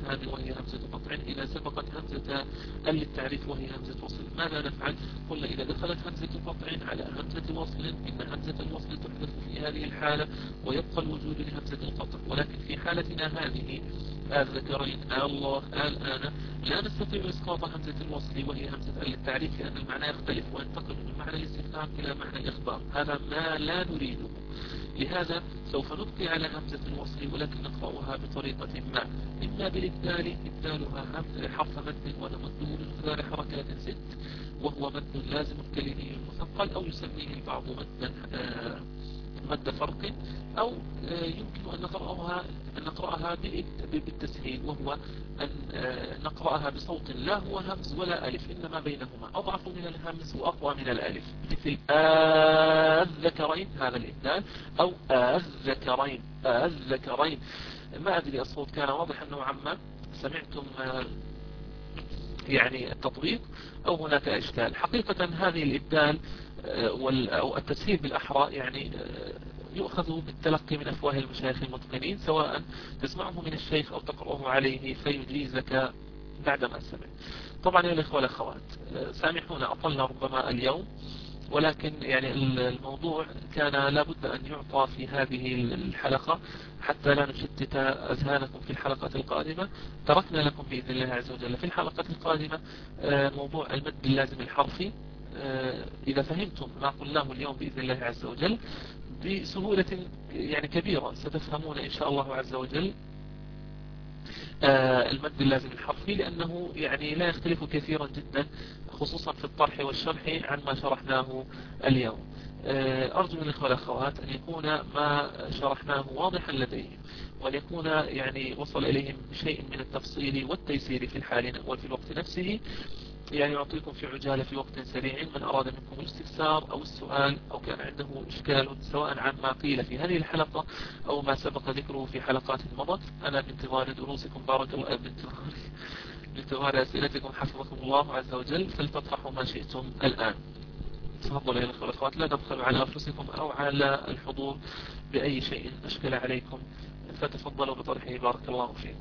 [SPEAKER 1] هذه وهي همزة قطع إذا سبقت همزة ال للتعريف وهي همزة وصل ماذا نفعل؟ قلنا إذا دخلت همزة قطع على همزة وصل إن همزة الوصل تحدث في هذه الحالة ويبقى الوجود لهمزة القطع، ولكن في حالتنا هذه الذكرين الله الآن لا نستطيع إسقاط همزة الوصل وهي همزة ال للتعريف لأن المعنى يختلف وينتقل من معنى الاستفهام إلى معنى الإخبار، هذا ما لا نريده. لهذا سوف نبقي على همزة الوصل ولكن نقرأها بطريقة ما، إما بالإبدال إبدالها حرف مد ونمده بمقدار حركات ست وهو مد لازم كلمي مثقل، أو يسميه البعض مدا مد فرق، أو يمكن أن نقرأها, أن نقرأها بالتسهيل وهو أن نقرأها بصوت لا هو همز ولا ألف إنما بينهما أضعف من الهمز وأقوى من الألف، مثل الذكرين هذا الإبدال، أو الذكرين الذكرين. ما أدري الصوت كان واضح نوعا ما، سمعتم يعني التطبيق أو هناك إشكال؟ حقيقة هذه الإبدال أو التسهيل بالأحرى يعني يؤخذ بالتلقي من أفواه المشايخ المتقنين، سواء تسمعه من الشيخ أو تقرأه عليه فيجيزك بعدما سمع. طبعا يا الإخوة والأخوات سامحونا أطلنا ربما اليوم، ولكن يعني الموضوع كان لابد أن يعطى في هذه الحلقة حتى لا نشتت أذهانكم في الحلقة القادمة. تركنا لكم بإذن الله عز وجل في الحلقة القادمة موضوع المد اللازم الحرفي. إذا فهمتم ما قلناه اليوم بإذن الله عز وجل بسهولة يعني كبيرة ستفهمون إن شاء الله عز وجل المد اللازم الحرفي، لأنه يعني لا يختلف كثيرا جدا خصوصا في الطرح والشرح عن ما شرحناه اليوم. أرجو من الإخوة والأخوات أن يكون ما شرحناه واضحا لديهم، وأن يكون يعني وصل إليهم شيء من التفصيل والتيسير في الحال وفي الوقت نفسه. يعني يعطيكم في عجالة في وقت سريع من أراد منكم الاستفسار أو السؤال أو كان عنده إشكال سواء عن ما قيل في هذه الحلقة أو ما سبق ذكره في حلقات مضت. أنا بانتظار دروسكم بارك الله، بانتظار بانتظار أسئلتكم حفظكم الله عز وجل، فلتطرحوا ما شئتم الآن. تفضلوا يا الأخوة والأخوات، لا تبخلوا على أنفسكم أو على الحضور بأي شيء أشكل عليكم، فتفضلوا بطرحه بارك الله فيكم.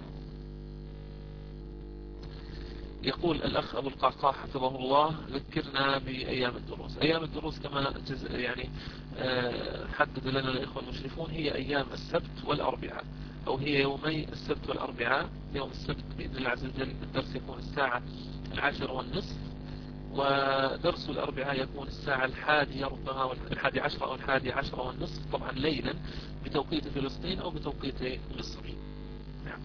[SPEAKER 1] يقول الأخ أبو القعقاع حفظه الله ذكرنا بأيام الدروس. أيام الدروس كما يعني حدد لنا الإخوة المشرفون هي أيام السبت والأربعاء، أو هي يومي السبت والأربعاء. يوم السبت بإذن الله عز وجل الدرس يكون الساعة العاشرة والنصف، ودرس الأربعاء يكون الساعة الحادية ربما الحادي عشرة أو الحادي عشرة والنصف، طبعا ليلا بتوقيت فلسطين أو بتوقيت مصر. نعم.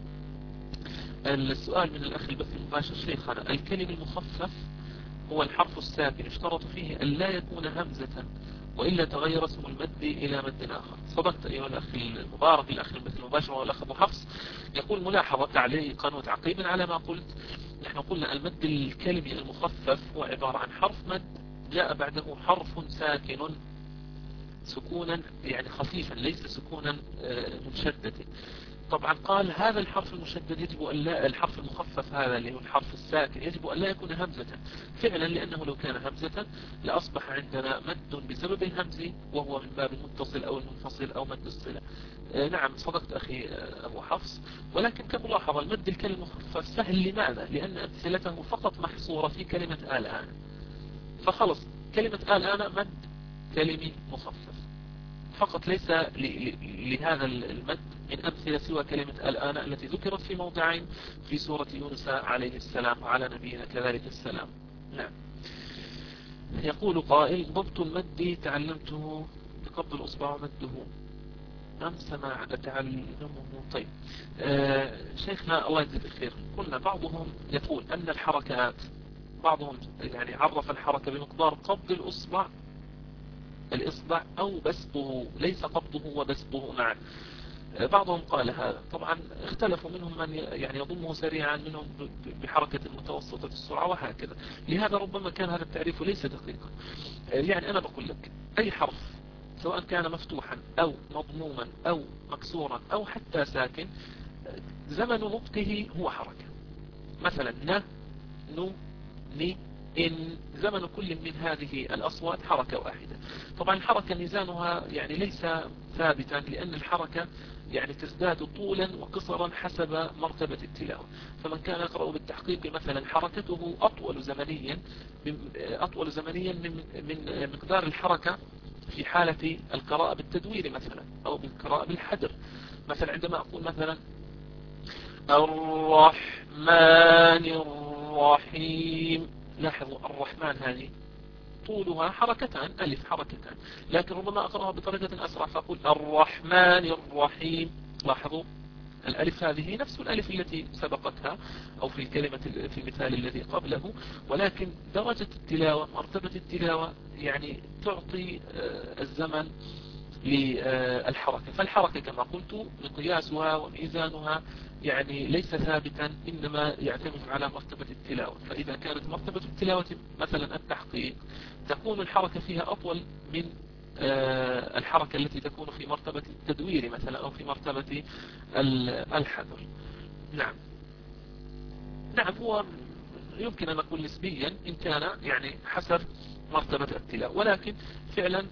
[SPEAKER 1] السؤال من الأخ البث المباشر: شيخنا الكلم المخفف هو الحرف الساكن اشترط فيه أن لا يكون همزة وإلا تغير اسم المد إلى مد آخر. صدقت أيها الأخ المبارك الأخ البث المباشر والأخ أبو حفص. يقول ملاحظة تعليقا وتعقيبا على ما قلت: نحن قلنا المد الكلمي المخفف هو عبارة عن حرف مد جاء بعده حرف ساكن سكونا يعني خفيفا ليس سكونا مشددا. طبعا قال هذا الحرف المشدد يجب أن لا، الحرف المخفف هذا اللي هو الحرف الساكن يجب أن لا يكون همزة فعلا، لأنه لو كان همزة لأصبح عندنا مد بسبب الهمز وهو من باب المتصل أو المنفصل أو مد الصلة. آه نعم صدقت أخي أبو حفص، ولكن كملاحظة المد الكلمة المخفف سهل. لماذا؟ لأن أمثلته فقط محصورة في كلمة الآن، فخلص كلمة الآن مد كلمي مخفف فقط، ليس لهذا المد من أمثلة سوى كلمة الآن التي ذكرت في موضعين في سورة يونس عليه السلام وعلى نبينا كذلك السلام. نعم. يقول قائل: ضبط المد تعلمته بقبض الأصبع مده أم سماع أتعلمه؟ طيب آه شيخنا الله يجزيك الخير، قلنا بعضهم يقول أن الحركات، بعضهم يعني عرف الحركة بمقدار قبض الأصبع الإصبع أو بسطه، ليس قبضه وبسطه معا. بعضهم قال هذا، طبعا اختلفوا منهم من يعني يضمه سريعا، منهم بحركة متوسطة السرعة وهكذا. لهذا ربما كان هذا التعريف ليس دقيقا. يعني أنا بقول لك أي حرف سواء كان مفتوحا أو مضموما أو مكسورا أو حتى ساكن زمن نطقه هو حركة. مثلا ن نو ني إن زمن كل من هذه الأصوات حركة واحدة. طبعا الحركة ميزانها يعني ليس ثابتا، لأن الحركة يعني تزداد طولا وقصرا حسب مرتبة التلاوة. فمن كان يقرأ بالتحقيق مثلا حركته أطول زمنيا أطول زمنيا من من مقدار الحركة في حالة القراءة بالتدوير مثلا، أو بالقراءة بالحدر. مثلا عندما أقول مثلا الرحمن الرحيم، لاحظوا الرحمن هذه طولها حركتان، ألف حركتان، لكن ربما أقرأها بطريقة أسرع فأقول الرحمن الرحيم. لاحظوا الألف هذه نفس الألف التي سبقتها أو في الكلمة في المثال الذي قبله، ولكن درجة التلاوة مرتبة التلاوة يعني تعطي الزمن للحركة. فالحركة كما قلت مقياسها وميزانها يعني ليس ثابتا، إنما يعتمد على مرتبة التلاوة. فإذا كانت مرتبة التلاوة مثلا التحقيق تكون الحركة فيها أطول من الحركة التي تكون في مرتبة التدوير مثلا أو في مرتبة الحذر. نعم نعم هو يمكن أن نقول نسبيا إن كان يعني حسب مرتبة التلاوة، ولكن فعلا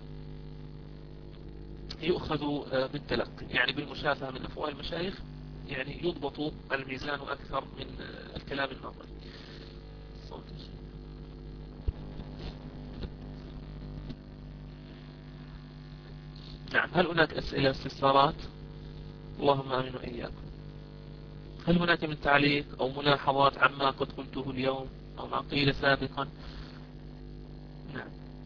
[SPEAKER 1] يؤخذ بالتلقي يعني بالمشافهة من أفواه المشايخ، يعني يضبط الميزان أكثر من الكلام النظري. نعم هل هناك أسئلة استفسارات؟ اللهم آمين وإياكم. هل هناك من تعليق أو ملاحظات عما قد قلته اليوم أو ما قيل سابقا؟ نعم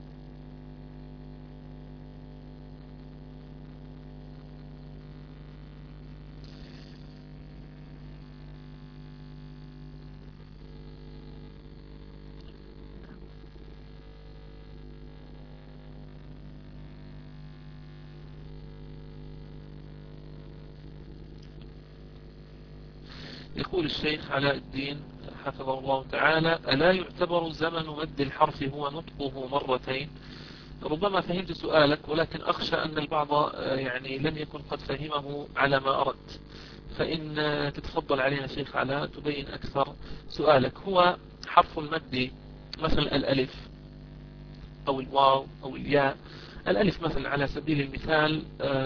[SPEAKER 1] يقول الشيخ علاء الدين حفظه الله تعالى: ألا يعتبر زمن مد الحرف هو نطقه مرتين؟ ربما فهمت سؤالك، ولكن أخشى أن البعض يعني لم يكن قد فهمه على ما أردت، فإن تتفضل علينا شيخ علاء تبين أكثر سؤالك. هو حرف المد مثلا الألف أو الواو أو الياء. الألف مثلا على سبيل المثال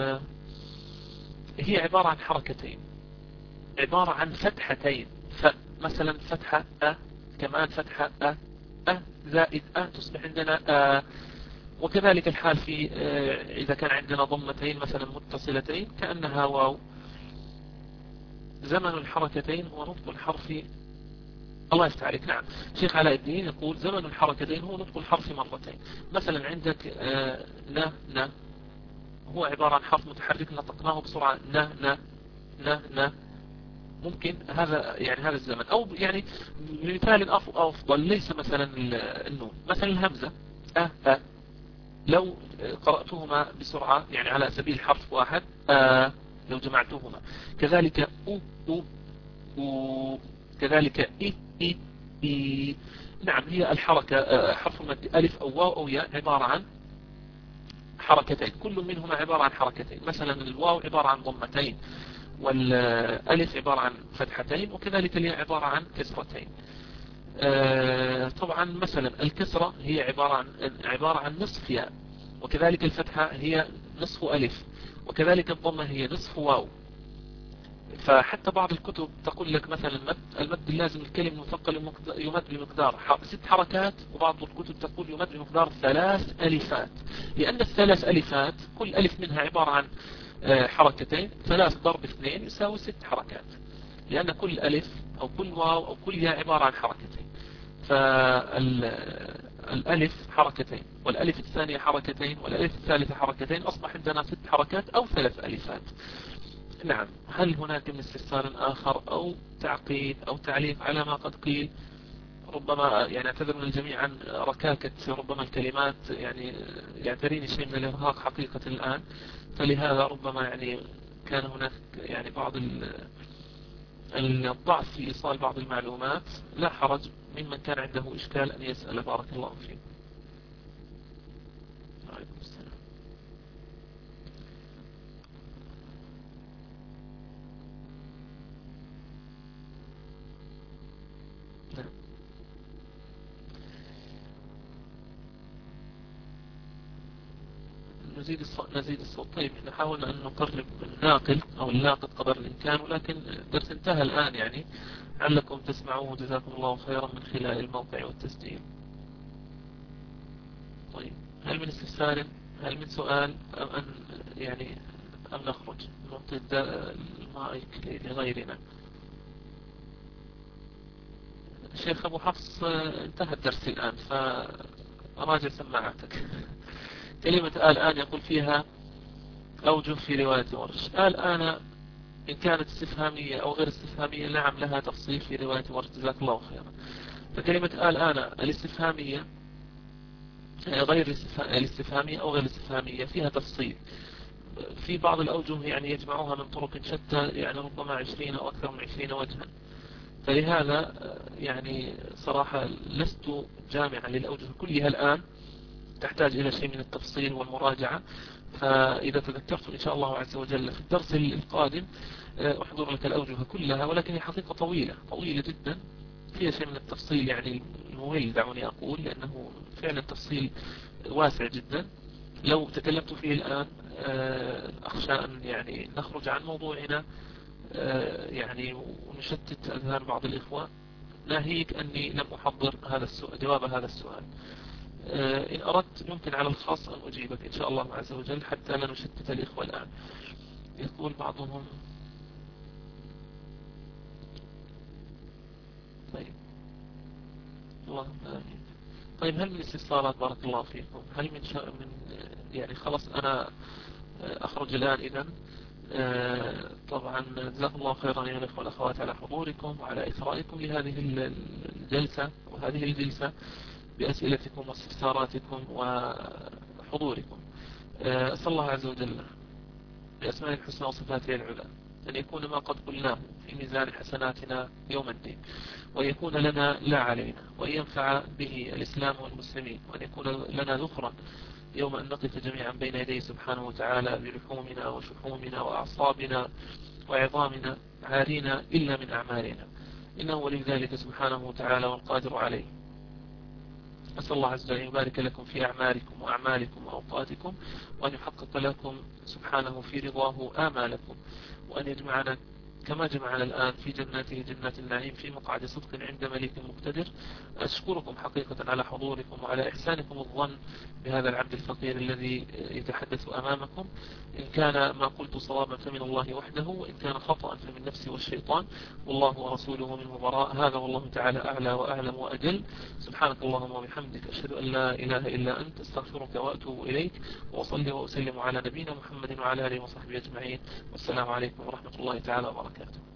[SPEAKER 1] هي عبارة عن حركتين، عبارة عن فتحتين، فمثلا فتحة أ، كمان فتحة أ، أ زائد أ تصبح عندنا أ. وكذلك الحال في إذا كان عندنا ضمتين مثلا متصلتين كأنها واو. زمن الحركتين هو نطق الحرف. الله يفتح عليك. نعم شيخ علاء الدين يقول زمن الحركتين هو نطق الحرف مرتين. مثلا عندك ن ن هو عبارة عن حرف متحرك نطقناه بسرعة ن ن ن ن. ممكن هذا يعني هذا الزمن، أو يعني مثال أفضل ليس مثلا النون، مثلا الهمزة أ أ لو قرأتهما بسرعة يعني على سبيل حرف واحد أ لو جمعتهما. كذلك أو أو أو كذلك إي إي إي. نعم هي الحركة حرف المد ألف أو واو أو ياء عبارة عن حركتين، كل منهما عبارة عن حركتين. مثلا الواو عبارة عن ضمتين، والألف عبارة عن فتحتين، وكذلك الياء عبارة عن كسرتين. طبعا مثلا الكسرة هي عبارة عن عبارة عن نصف ياء، وكذلك الفتحة هي نصف ألف، وكذلك الضمة هي نصف واو. فحتى بعض الكتب تقول لك مثلا المد, المد اللازم الكلم مثقل يمد بمقدار ست حركات، وبعض الكتب تقول يمد بمقدار ثلاث ألفات، لأن الثلاث ألفات كل ألف منها عبارة عن حركتين، ثلاث ضرب اثنين يساوي ست حركات، لأن كل ألف أو كل واو أو كل ياء عبارة عن حركتين. فالألف حركتين، والألف الثانية حركتين، والألف الثالثة حركتين، أصبح عندنا ست حركات أو ثلاث ألفات. نعم هل هناك من استفسار آخر أو تعقيب أو تعليق على ما قد قيل؟ ربما يعني اعتذر من الجميع عن ركاكة ربما الكلمات، يعني يعتريني شيء من الإرهاق حقيقة الآن، فلهذا ربما يعني كان هناك يعني بعض الضعف في إيصال بعض المعلومات. لا حرج ممن كان عنده إشكال أن يسأل. بارك الله فيك. عليكم السلام. نزيد الصوت نزيد الصوت. طيب احنا حاولنا أن نقرب الناقل أو اللاقط قدر الإمكان، ولكن الدرس انتهى الآن يعني، لعلكم تسمعوه جزاكم الله خيرا من خلال الموقع والتسجيل. طيب هل من استفسار، هل من سؤال، أم أن يعني أم نخرج نعطي المايك لغيرنا؟ الشيخ أبو حفص انتهى الدرس الآن، فراجع سماعاتك. كلمة الآن يقول فيها أوجه في رواية ورش. الآن إن كانت استفهامية أو غير استفهامية نعم لها تفصيل في رواية ورش جزاك الله خيرا. فكلمة الآن الاستفهامية غير الاستفهامية أو غير الاستفهامية فيها تفصيل في بعض الأوجه، يعني يجمعوها من طرق شتى، يعني ربما عشرين أو أكثر من عشرين وجها. فلهذا يعني صراحة لست جامعا للأوجه كلها الآن، تحتاج إلى شيء من التفصيل والمراجعة. فإذا تذكرت إن شاء الله عز وجل في الدرس القادم أحضر لك الأوجه كلها، ولكن هي حقيقة طويلة طويلة جدا، فيها شيء من التفصيل يعني الممل دعوني أقول، لأنه فعلا تفصيل واسع جدا. لو تكلمت فيه الآن أخشى أن يعني نخرج عن موضوعنا يعني ونشتت أذهان بعض الإخوة. ناهيك أني لم أحضر هذا السؤال جواب هذا السؤال. إن أردت ممكن على الخاص أن أجيبك إن شاء الله عز وجل حتى لا نشتت الإخوة الآن. يقول بعضهم طيب اللهم آمين. طيب هل من استفسارات بارك الله فيكم؟ هل من شاء من يعني خلاص أنا أخرج الآن إذن. طبعا جزاكم الله خيرا يا الأخوة والأخوات على حضوركم وعلى إثرائكم لهذه الجلسة وهذه الجلسة بأسئلتكم واستفساراتكم وحضوركم. أسأل الله عز وجل بأسماء الحسنى وصفاته العلى أن يكون ما قد قلناه في ميزان حسناتنا يوم الدين، وأن يكون لنا لا علينا، وأن ينفع به الإسلام والمسلمين، وأن يكون لنا ذخرا يوم أن نقف جميعا بين يديه سبحانه وتعالى بلحومنا وشحومنا وأعصابنا وعظامنا عارين إلا من أعمالنا، إنه ولي ذلك سبحانه وتعالى والقادر عليه. أسأل الله عز وجل أن يبارك لكم في أعمالكم وأعمالكم وأوقاتكم، وأن يحقق لكم سبحانه في رضاه آمالكم، وأن يجمعنا كما جمعنا الآن في جناته جنات النعيم في مقعد صدق عند مليك مقتدر. أشكركم حقيقة على حضوركم وعلى إحسانكم الظن بهذا العبد الفقير الذي يتحدث أمامكم. إن كان ما قلت صوابا فمن الله وحده، وإن كان خطأ فمن نفسي والشيطان، والله ورسوله منه براء. هذا والله تعالى أعلى وأعلم وأجل. سبحانك اللهم وبحمدك أشهد أن لا إله إلا أنت استغفرك وأتوب إليك، وأصلي وأسلم على نبينا محمد وعلى آله وصحبه أجمعين. والسلام عليكم ورحمة الله تعالى وبركاته.